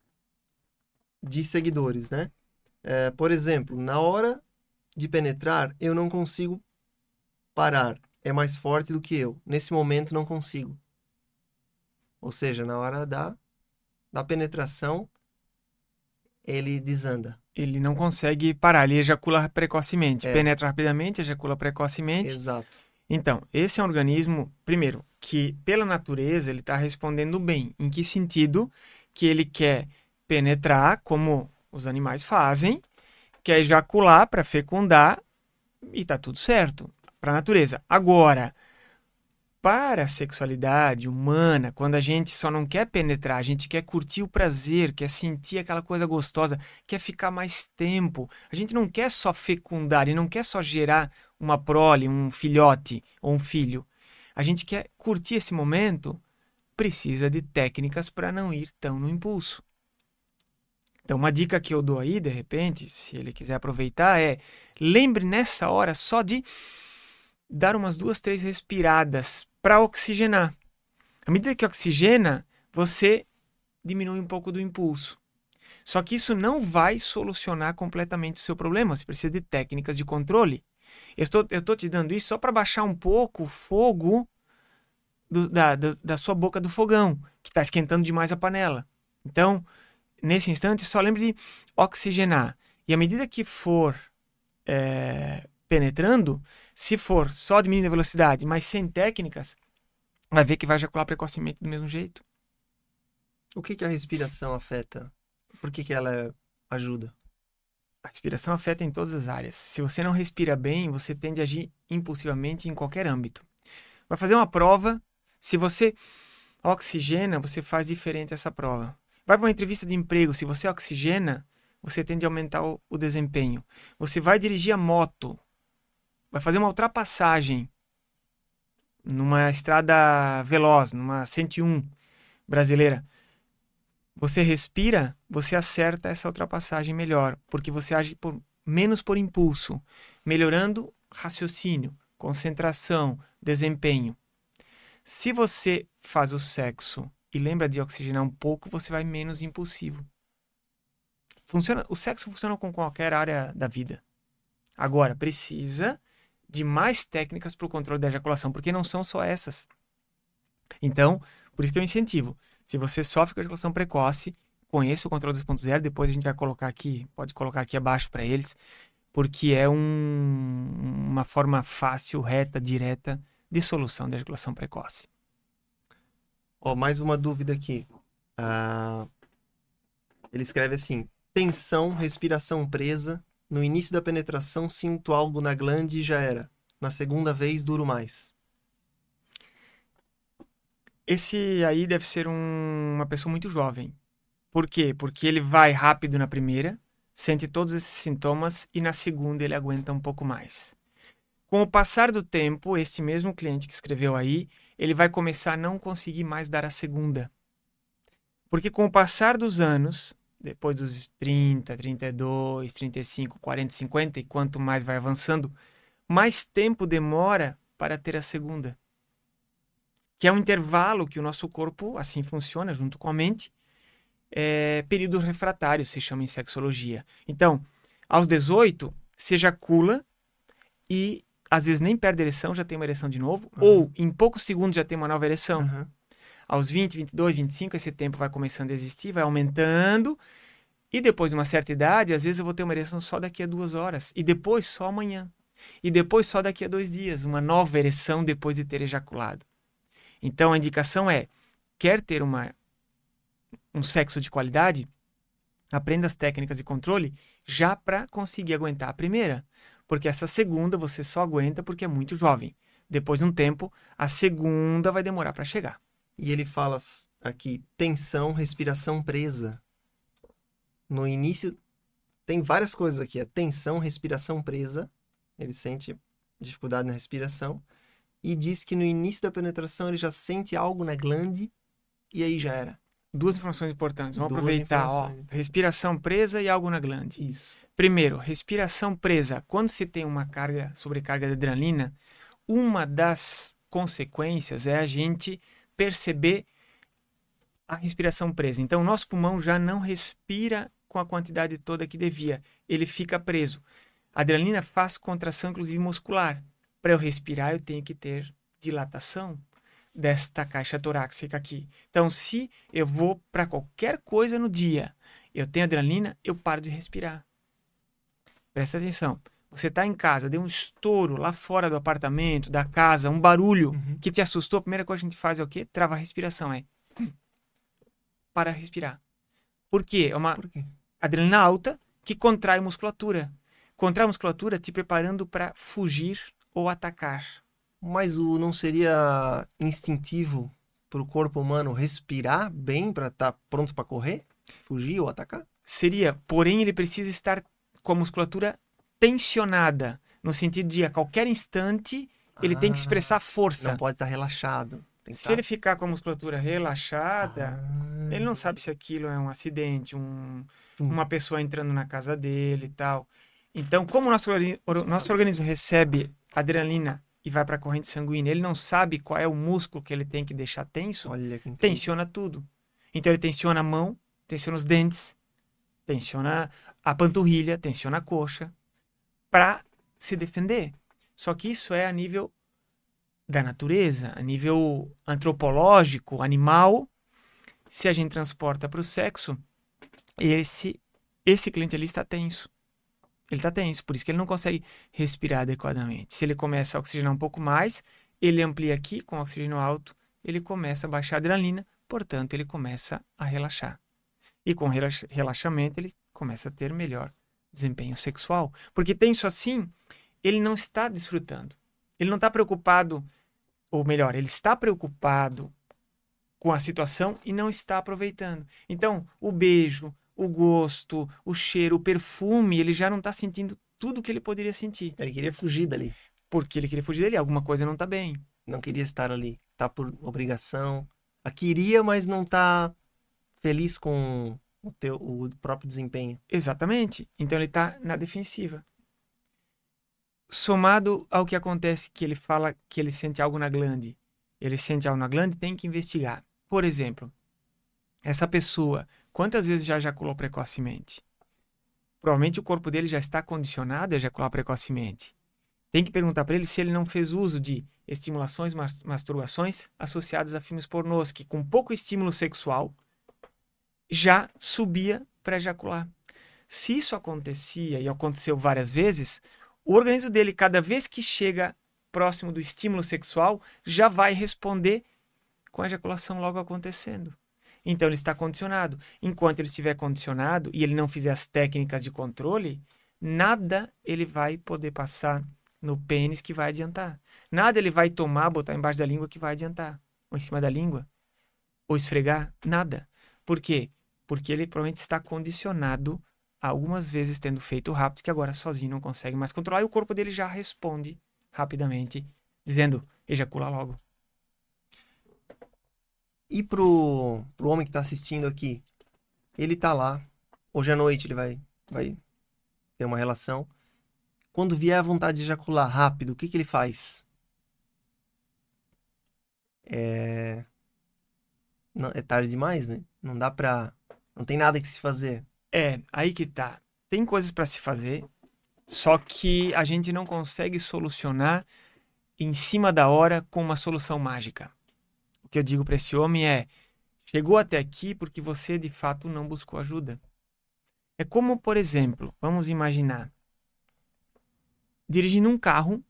de seguidores, né? É, por exemplo, na hora de penetrar, eu não consigo parar. É mais forte do que eu. Nesse momento, não consigo. Ou seja, na hora da, da penetração, ele desanda. Ele não consegue parar, ele ejacula precocemente. É. Penetra rapidamente, ejacula precocemente. Exato. Então, esse é um organismo, primeiro, que pela natureza ele está respondendo bem. Em que sentido? Que ele quer penetrar, como os animais fazem, quer ejacular para fecundar e tá tudo certo para a natureza. Agora, para a sexualidade humana, quando a gente só não quer penetrar, a gente quer curtir o prazer, quer sentir aquela coisa gostosa, quer ficar mais tempo. A gente não quer só fecundar e não quer só gerar uma prole, um filhote ou um filho. A gente quer curtir esse momento, precisa de técnicas para não ir tão no impulso. Então, uma dica que eu dou aí, de repente, se ele quiser aproveitar, é lembre nessa hora só de dar umas duas, três respiradas para oxigenar. À medida que oxigena, você diminui um pouco do impulso. Só que isso não vai solucionar completamente o seu problema. Você precisa de técnicas de controle. Eu estou, eu estou te dando isso só para baixar um pouco o fogo do, da, da, da sua boca do fogão, que está esquentando demais a panela. Então, nesse instante, só lembre de oxigenar. E à medida que for é, penetrando, se for só diminuindo a velocidade, mas sem técnicas, vai ver que vai ejacular precocemente do mesmo jeito. O que, que a respiração afeta? Por que, que ela ajuda? A respiração afeta em todas as áreas. Se você não respira bem, você tende a agir impulsivamente em qualquer âmbito. Vai fazer uma prova, se você oxigena, você faz diferente essa prova. Vai para uma entrevista de emprego, se você oxigena, você tende a aumentar o, o desempenho. Você vai dirigir a moto, vai fazer uma ultrapassagem numa estrada veloz, numa cento e um brasileira. Você respira, você acerta essa ultrapassagem melhor, porque você age por, menos por impulso, melhorando raciocínio, concentração, desempenho. Se você faz o sexo e lembra de oxigenar um pouco, você vai menos impulsivo. Funciona, o sexo funciona com qualquer área da vida. Agora, precisa de mais técnicas para o controle da ejaculação, porque não são só essas. Então, por isso que eu incentivo. Se você sofre com ejaculação precoce, conheça o controle dois ponto zero, depois a gente vai colocar aqui, pode colocar aqui abaixo para eles, porque é um, uma forma fácil, reta, direta de solução da ejaculação precoce. Ó, mais uma dúvida aqui. Ah, ele escreve assim: tensão, respiração presa. No início da penetração, sinto algo na glande e já era. Na segunda vez, duro mais. Esse aí deve ser um, uma pessoa muito jovem. Por quê? Porque ele vai rápido na primeira, sente todos esses sintomas e na segunda ele aguenta um pouco mais. Com o passar do tempo, esse mesmo cliente que escreveu aí, ele vai começar a não conseguir mais dar a segunda. Porque com o passar dos anos, depois dos trinta, trinta e dois, trinta e cinco, quarenta, cinquenta, e quanto mais vai avançando, mais tempo demora para ter a segunda. Que é um intervalo que o nosso corpo, assim funciona, junto com a mente, é período refratário, se chama em sexologia. Então, aos dezoito, se ejacula e às vezes nem perde a ereção, já tem uma ereção de novo, uhum. Ou em poucos segundos já tem uma nova ereção. Uhum. Aos vinte, vinte e dois, vinte e cinco, esse tempo vai começando a existir, vai aumentando, e depois de uma certa idade, às vezes eu vou ter uma ereção só daqui a duas horas, e depois só amanhã, e depois só daqui a dois dias, uma nova ereção depois de ter ejaculado. Então a indicação é, quer ter uma, um sexo de qualidade, aprenda as técnicas de controle já para conseguir aguentar a primeira, porque essa segunda você só aguenta porque é muito jovem. Depois de um tempo, a segunda vai demorar para chegar. E ele fala aqui, tensão, respiração presa. No início, tem várias coisas aqui. É tensão, respiração presa. Ele sente dificuldade na respiração. e diz que no início da penetração ele já sente algo na glande e aí já era. Duas informações importantes. Vamos Duas aproveitar, ó. informações. Respiração presa e algo na glande. Isso. Primeiro, respiração presa. Quando se tem uma carga, sobrecarga de adrenalina, uma das consequências é a gente perceber a respiração presa. Então, o nosso pulmão já não respira com a quantidade toda que devia. Ele fica preso. A adrenalina faz contração, inclusive muscular. Para eu respirar, eu tenho que ter dilatação desta caixa torácica aqui. Então, se eu vou para qualquer coisa no dia, eu tenho adrenalina, eu paro de respirar. Presta atenção. Você está em casa, deu um estouro lá fora do apartamento, da casa, um barulho Uhum. que te assustou, a primeira coisa que a gente faz é o quê? Trava a respiração, é para respirar. Por quê? É uma Por quê? adrenalina alta que contrai musculatura. Contrai a musculatura te preparando para fugir ou atacar. Mas o não seria instintivo para o corpo humano respirar bem para estar pronto para correr, fugir ou atacar? Seria, porém, ele precisa estar com a musculatura tensionada, no sentido de a qualquer instante ele tem que Ah, expressar força. Não pode estar relaxado. Tem que Se estar... ele ficar com a musculatura relaxada, Ah, ele não sabe se aquilo é um acidente, um, Hum. uma pessoa entrando na casa dele e tal. Então, como o nosso, organi- o nosso organismo recebe adrenalina e vai para a corrente sanguínea, ele não sabe qual é o músculo que ele tem que deixar tenso, Olha que incrível. tensiona tudo. Então, ele tensiona a mão, tensiona os dentes, tensiona a panturrilha, tensiona a coxa, para se defender. Só que isso é a nível da natureza, a nível antropológico, animal. Se a gente transporta para o sexo, esse, esse cliente ali está tenso. Ele está tenso, por isso que ele não consegue respirar adequadamente. Se ele começa a oxigenar um pouco mais, ele amplia aqui com oxigênio alto, ele começa a baixar a adrenalina, portanto, ele começa a relaxar. E com relax- relaxamento, ele começa a ter melhor desempenho sexual. Porque tenso assim, ele não está desfrutando. Ele não está preocupado, ou melhor, ele está preocupado com a situação e não está aproveitando. Então, o beijo, o gosto, o cheiro, o perfume, ele já não está sentindo tudo o que ele poderia sentir. Ele queria fugir dali. Porque ele queria fugir dele, alguma coisa não está bem. Não queria estar ali. Tá por obrigação. A queria, mas não tá feliz com o, teu, o próprio desempenho. Exatamente. Então ele está na defensiva. Somado ao que acontece que ele fala que ele sente algo na glande. Ele sente algo na glande, tem que investigar. Por exemplo, essa pessoa, quantas vezes já ejaculou precocemente? Provavelmente o corpo dele já está condicionado a ejacular precocemente. Tem que perguntar para ele se ele não fez uso de estimulações, mas- masturbações associadas a filmes pornôs, que com pouco estímulo sexual já subia para ejacular. Se isso acontecia, e aconteceu várias vezes, o organismo dele, cada vez que chega próximo do estímulo sexual, já vai responder com a ejaculação logo acontecendo. Então ele está condicionado. Enquanto ele estiver condicionado e ele não fizer as técnicas de controle, nada ele vai poder passar no pênis que vai adiantar. Nada ele vai tomar, botar embaixo da língua que vai adiantar. Ou em cima da língua. Ou esfregar. Nada. Por quê? Porque ele provavelmente está condicionado a algumas vezes tendo feito rápido, que agora sozinho não consegue mais controlar, e o corpo dele já responde rapidamente, dizendo, ejacula logo. E pro, pro homem que tá assistindo aqui, ele tá lá, hoje à noite ele vai, vai ter uma relação. Quando vier a vontade de ejacular rápido, o que que ele faz? É... Não, é tarde demais, né? Não dá pra... Não tem nada que se fazer. É, aí que tá. Tem coisas para se fazer, só que a gente não consegue solucionar em cima da hora com uma solução mágica. O que eu digo para esse homem é: chegou até aqui porque você de fato não buscou ajuda. É como, por exemplo, vamos imaginar, dirigindo um carro,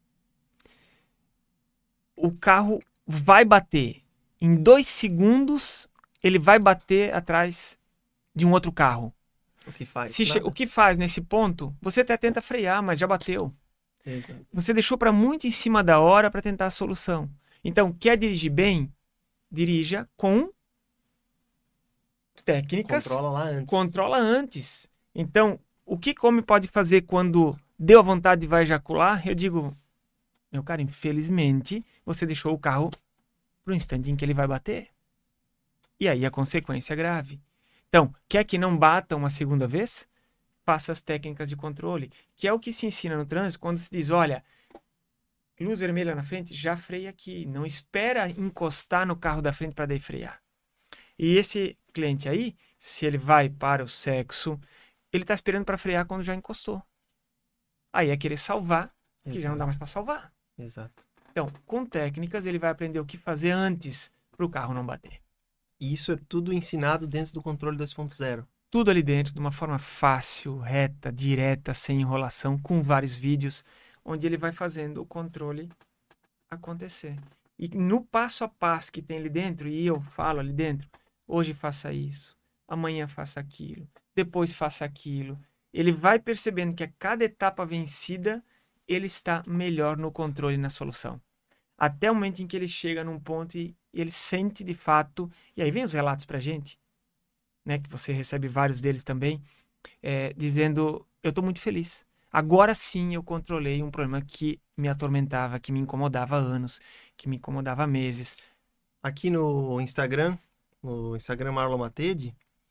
o carro vai bater. Em dois segundos, ele vai bater atrás de um outro carro. O que faz? Se che- Nada. o que faz nesse ponto? Você até tenta frear, mas já bateu. Exato. Você deixou para muito em cima da hora para tentar a solução. Então, quer dirigir bem? Dirija com técnicas. Controla lá antes. Controla antes. Então, o que o homem pode fazer quando deu a vontade de vai ejacular? Eu digo, Meu cara, infelizmente, você deixou o carro pro instante em que ele vai bater. E aí a consequência é grave. Então, quer que não bata uma segunda vez? Faça as técnicas de controle, que é o que se ensina no trânsito quando se diz, olha, luz vermelha na frente, já freia aqui. Não espera encostar no carro da frente para daí frear. E esse cliente aí, se ele vai para o sexo, ele está esperando para frear quando já encostou. Aí é querer salvar, que Exato. já não dá mais para salvar. Exato. Então, com técnicas, ele vai aprender o que fazer antes para o carro não bater. E isso é tudo ensinado dentro do controle dois ponto zero. Tudo ali dentro, de uma forma fácil, reta, direta, sem enrolação, com vários vídeos, onde ele vai fazendo o controle acontecer. E no passo a passo que tem ali dentro, e eu falo ali dentro, hoje faça isso, amanhã faça aquilo, depois faça aquilo. Ele vai percebendo que a cada etapa vencida, ele está melhor no controle e na solução. Até o momento em que ele chega num ponto e ele sente de fato, e aí vem os relatos pra gente, né, que você recebe vários deles também, é, dizendo, eu estou muito feliz. Agora sim eu controlei um problema que me atormentava, que me incomodava há anos, que me incomodava há meses. Aqui no Instagram, no Instagram Marlon Matede,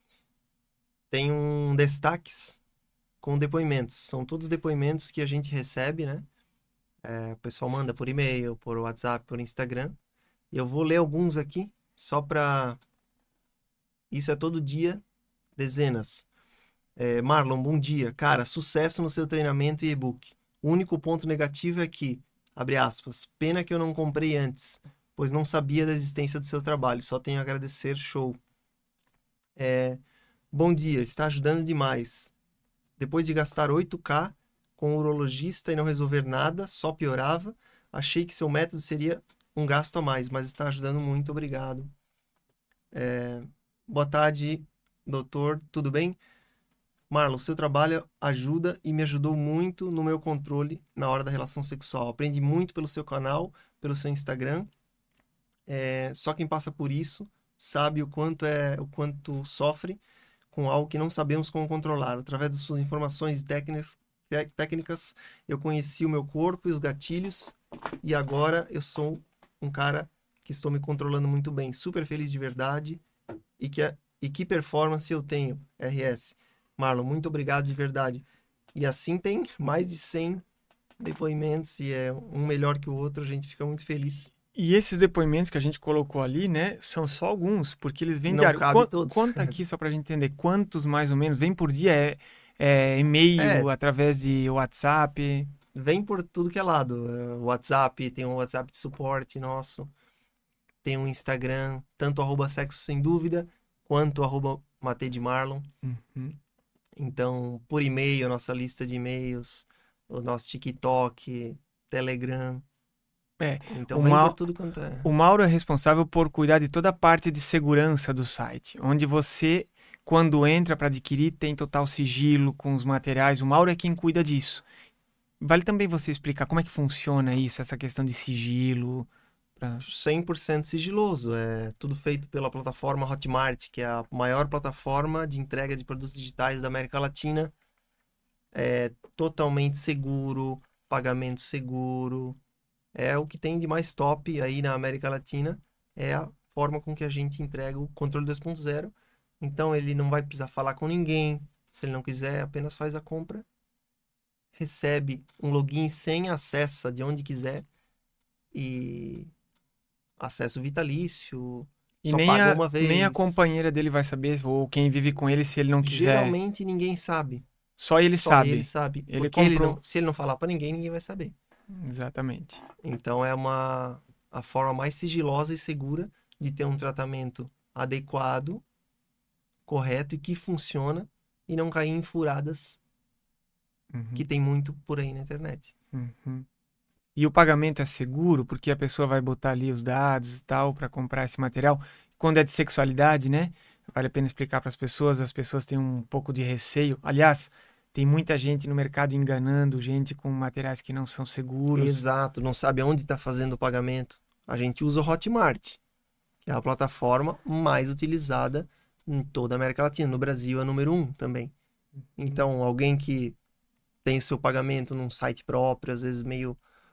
tem um destaques com depoimentos. São todos depoimentos que a gente recebe, né? É, o pessoal manda por e-mail, por WhatsApp, por Instagram. E eu vou ler alguns aqui, só para... Isso é todo dia, dezenas. É, Marlon, bom dia. Cara, sucesso no seu treinamento e e-book. O único ponto negativo é que, abre aspas, pena que eu não comprei antes, pois não sabia da existência do seu trabalho. Só tenho a agradecer, show. É, bom dia, está ajudando demais. Depois de gastar oito mil com o urologista e não resolver nada, só piorava, achei que seu método seria um gasto a mais, mas está ajudando muito, obrigado. É, boa tarde, doutor, tudo bem? Marlon, seu trabalho ajuda e me ajudou muito no meu controle na hora da relação sexual. Aprendi muito pelo seu canal, pelo seu Instagram. É, só quem passa por isso sabe o quanto é, o quanto sofre com algo que não sabemos como controlar. Através das suas informações e técnicas, técnicas, eu conheci o meu corpo e os gatilhos, e agora eu sou um cara que estou me controlando muito bem. Super feliz de verdade. E que, e que performance eu tenho, R S. Marlon, muito obrigado de verdade. E assim tem mais de cem depoimentos, e é um melhor que o outro, a gente fica muito feliz. E esses depoimentos que a gente colocou ali, né, são só alguns, porque eles vêm Não diário. cabe Qu- todos. Conta aqui só pra gente entender quantos mais ou menos vem por dia, é, é e-mail, É. através de WhatsApp. Vem por tudo que é lado. É, WhatsApp, tem um WhatsApp de suporte nosso, tem um Instagram, tanto arroba sexo sem dúvida, quanto arroba matedemarlon. Uhum. Então, por e-mail, a nossa lista de e-mails, o nosso TikTok, Telegram. É, Então o vem Mau- por tudo quanto é. O Mauro é responsável por cuidar de toda a parte de segurança do site, onde você, quando entra para adquirir, tem total sigilo com os materiais. O Mauro é quem cuida disso. Vale também você explicar como é que funciona isso, essa questão de sigilo. Pra... cem por cento sigiloso. É tudo feito pela plataforma Hotmart, que é a maior plataforma de entrega de produtos digitais da América Latina. É totalmente seguro, pagamento seguro. É o que tem de mais top aí na América Latina. É a forma com que a gente entrega o controle dois ponto zero. Então ele não vai precisar falar com ninguém. Se ele não quiser, apenas faz a compra, recebe um login sem acessa de onde quiser e acesso vitalício, E só nem paga a, uma vez. nem a companheira dele vai saber, ou quem vive com ele, se ele não quiser. Geralmente ninguém sabe. Só ele Só sabe. ele sabe. Ele Porque ele comprou. não, se ele não falar pra ninguém, ninguém vai saber. Exatamente. Então é uma a forma mais sigilosa e segura de ter um tratamento adequado, correto e que funciona, e não cair em furadas Uhum, que tem muito por aí na internet. uhum. E o pagamento é seguro, porque a pessoa vai botar ali os dados e tal para comprar esse material. Quando é de sexualidade, né? Vale a pena explicar para as pessoas. As pessoas têm um pouco de receio. Aliás, tem muita gente no mercado enganando gente com materiais que não são seguros. Exato, não sabe aonde está fazendo o pagamento. A gente usa o Hotmart, que é a plataforma mais utilizada em toda a América Latina. No Brasil é número um também. Então, alguém que tem o seu pagamento num site próprio, às vezes meio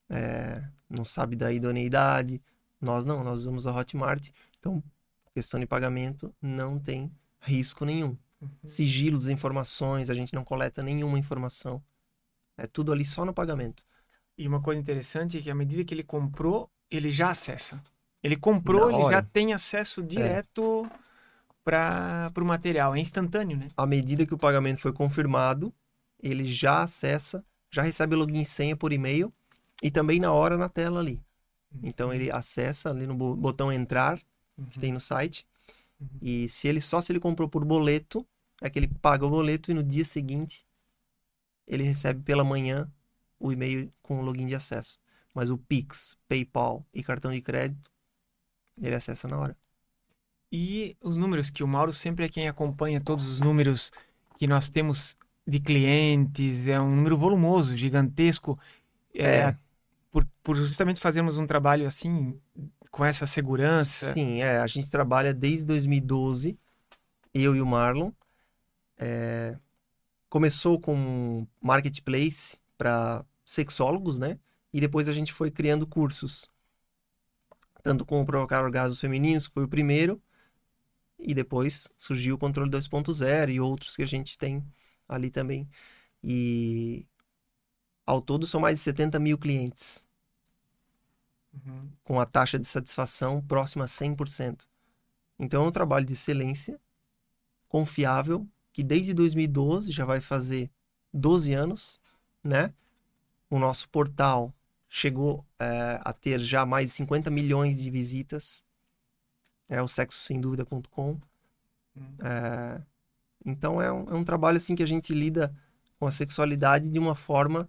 é, não sabe da idoneidade. Nós não, nós usamos a Hotmart. Então, questão de pagamento, não tem risco nenhum. Uhum. Sigilo das informações, a gente não coleta nenhuma informação. É tudo ali só no pagamento. E uma coisa interessante é que à medida que ele comprou, ele já acessa. Ele comprou, Na ele já hora. tem acesso direto para o material. É instantâneo, né? À medida que o pagamento foi confirmado, ele já acessa, já recebe o login e senha por e-mail e também na hora na tela ali. Então ele acessa ali no bo- botão entrar, que tem no site. Uhum. E se ele só se ele comprou por boleto, é que ele paga o boleto e no dia seguinte ele recebe pela manhã o e-mail com o login de acesso. Mas o Pix, PayPal e cartão de crédito, ele acessa na hora. E os números, que o Mauro sempre é quem acompanha todos os números que nós temos de clientes, é um número volumoso, gigantesco, é, É. por, por justamente fazermos um trabalho assim, com essa segurança. Sim, é, a gente trabalha desde dois mil e doze, eu e o Marlon. É, começou com um marketplace para sexólogos, né? E depois a gente foi criando cursos. Tanto com o Provocar Orgasmos Femininos, que foi o primeiro, e depois surgiu o Controle dois ponto zero e outros que a gente tem ali também. E ao todo são mais de setenta mil clientes, Uhum. com a taxa de satisfação próxima a cem por cento. Então é um trabalho de excelência, confiável, que desde dois mil e doze já vai fazer doze anos, né? O nosso portal chegou é, a ter já mais de cinquenta milhões de visitas. É o sexo sem dúvida ponto com. Uhum. É, então é um, é um trabalho assim que a gente lida com a sexualidade de uma forma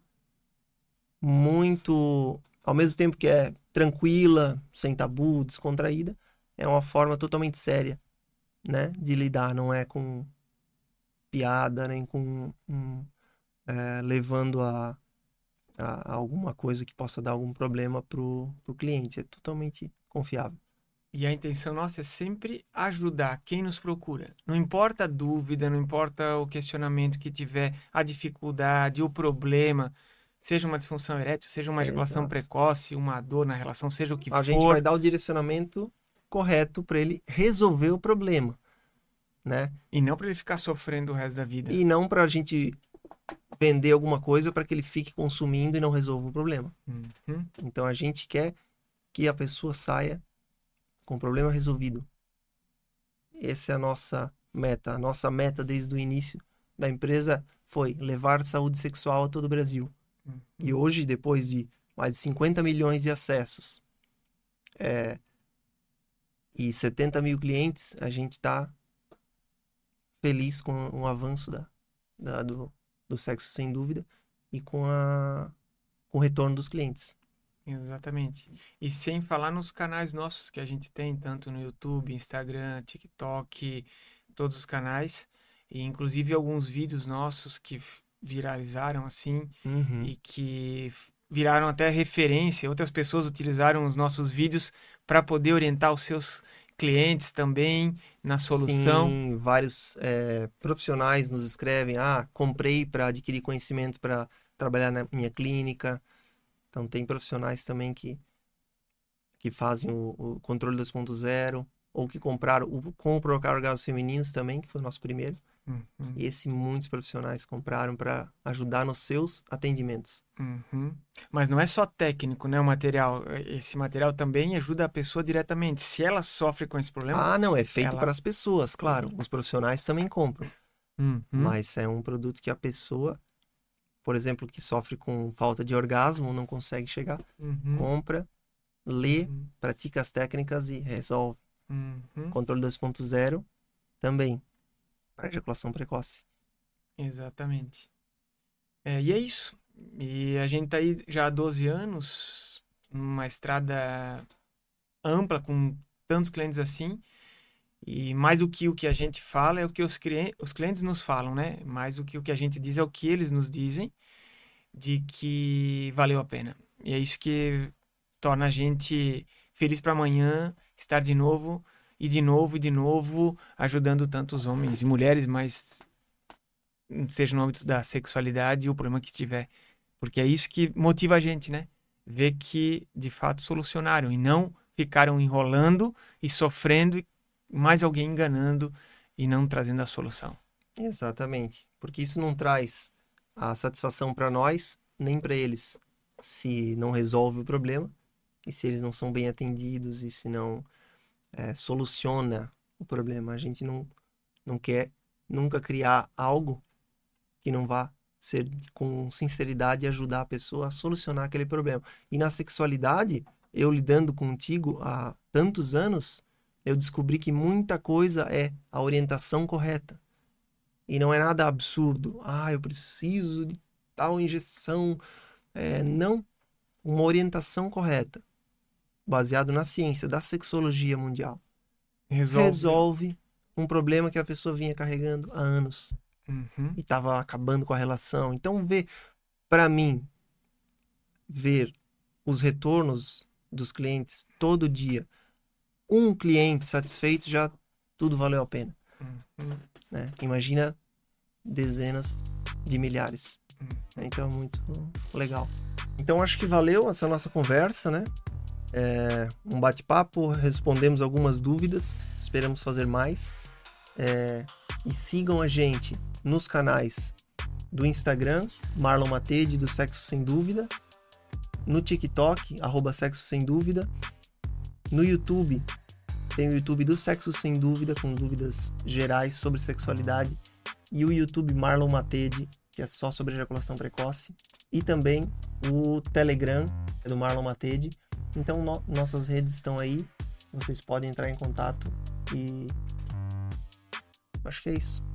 muito, ao mesmo tempo que é tranquila, sem tabu, descontraída, é uma forma totalmente séria, né, de lidar. Não é com piada, nem com um, é, levando a, a, a alguma coisa que possa dar algum problema pro, pro cliente. É totalmente confiável. E a intenção nossa é sempre ajudar quem nos procura. Não importa a dúvida, não importa o questionamento que tiver, a dificuldade, o problema, seja uma disfunção erétil, seja uma ejaculação Exato. precoce, uma dor na relação, seja o que A for. gente vai dar o direcionamento correto para ele resolver o problema, né? E não para ele ficar sofrendo o resto da vida. E não para a gente vender alguma coisa para que ele fique consumindo e não resolva o problema. Uhum. Então a gente quer que a pessoa saia com o problema resolvido. Essa é a nossa meta. A nossa meta desde o início da empresa foi levar saúde sexual a todo o Brasil. Uhum. E hoje, depois de mais de cinquenta milhões de acessos é, e setenta mil clientes, a gente está feliz com o avanço da, da, do, do sexo sem dúvida e com, a, com o retorno dos clientes. Exatamente. E sem falar nos canais nossos que a gente tem, tanto no YouTube, Instagram, TikTok, todos os canais, e inclusive alguns vídeos nossos que f- viralizaram assim Uhum. e que f- viraram até referência. Outras pessoas utilizaram os nossos vídeos para poder orientar os seus clientes também na solução. Sim, vários é, profissionais nos escrevem: ah, comprei para adquirir conhecimento para trabalhar na minha clínica. Então tem profissionais também que, que fazem o, o controle dois ponto zero ou que compraram o, com o Provocar Orgasmos Femininos também, que foi o nosso primeiro. Uhum, E esse muitos profissionais compraram para ajudar nos seus atendimentos. uhum. Mas não é só técnico, né, o material. Esse material também ajuda a pessoa diretamente. Se ela sofre com esse problema, Ah, não, é feito ela- para as pessoas, claro. Os profissionais também compram. uhum, Mas é um produto que a pessoa, por exemplo, que sofre com falta de orgasmo, não consegue chegar, uhum, compra, lê, uhum, pratica as técnicas e resolve. uhum. Controle dois ponto zero também, para ejaculação precoce. Exatamente. É, e é isso. E a gente tá aí já há doze anos, numa estrada ampla, com tantos clientes assim. E mais do que o que a gente fala é o que os, cli- os clientes nos falam, né? Mais do que o que a gente diz é o que eles nos dizem de que valeu a pena. E é isso que torna a gente feliz para amanhã estar de novo e de novo e de novo ajudando tantos homens e mulheres, mas seja no âmbito da sexualidade e o problema que tiver. Porque é isso que motiva a gente, né? ver que de fato solucionaram e não ficaram enrolando e sofrendo e mais alguém enganando e não trazendo a solução. Exatamente, porque isso não traz a satisfação para nós nem para eles, se não resolve o problema e se eles não são bem atendidos e se não é, soluciona o problema. A gente não, não quer nunca criar algo que não vá ser com sinceridade e ajudar a pessoa a solucionar aquele problema. E na sexualidade, eu lidando contigo há tantos anos, eu descobri que muita coisa é a orientação correta. E não é nada absurdo. Ah, eu preciso de tal injeção. É, não. Uma orientação correta, baseado na ciência da sexologia mundial, Resolve. resolve um problema que a pessoa vinha carregando há anos. Uhum. E estava acabando com a relação. Então, ver, para mim, ver os retornos dos clientes todo dia, um cliente satisfeito, já tudo valeu a pena. Uhum. Né? Imagina dezenas de milhares. Uhum. Então, é muito legal. Então, acho que valeu essa nossa conversa, né? É um bate-papo, respondemos algumas dúvidas, esperamos fazer mais. É, e sigam a gente nos canais do Instagram, Marlon Matede, do Sexo Sem Dúvida, no TikTok, arroba Sexo Sem Dúvida, no YouTube, tem o YouTube do Sexo Sem Dúvida, com dúvidas gerais sobre sexualidade, e o YouTube Marlon Matede, que é só sobre ejaculação precoce, e também o Telegram, que é do Marlon Matede. Então, no, nossas redes estão aí, vocês podem entrar em contato e acho que é isso.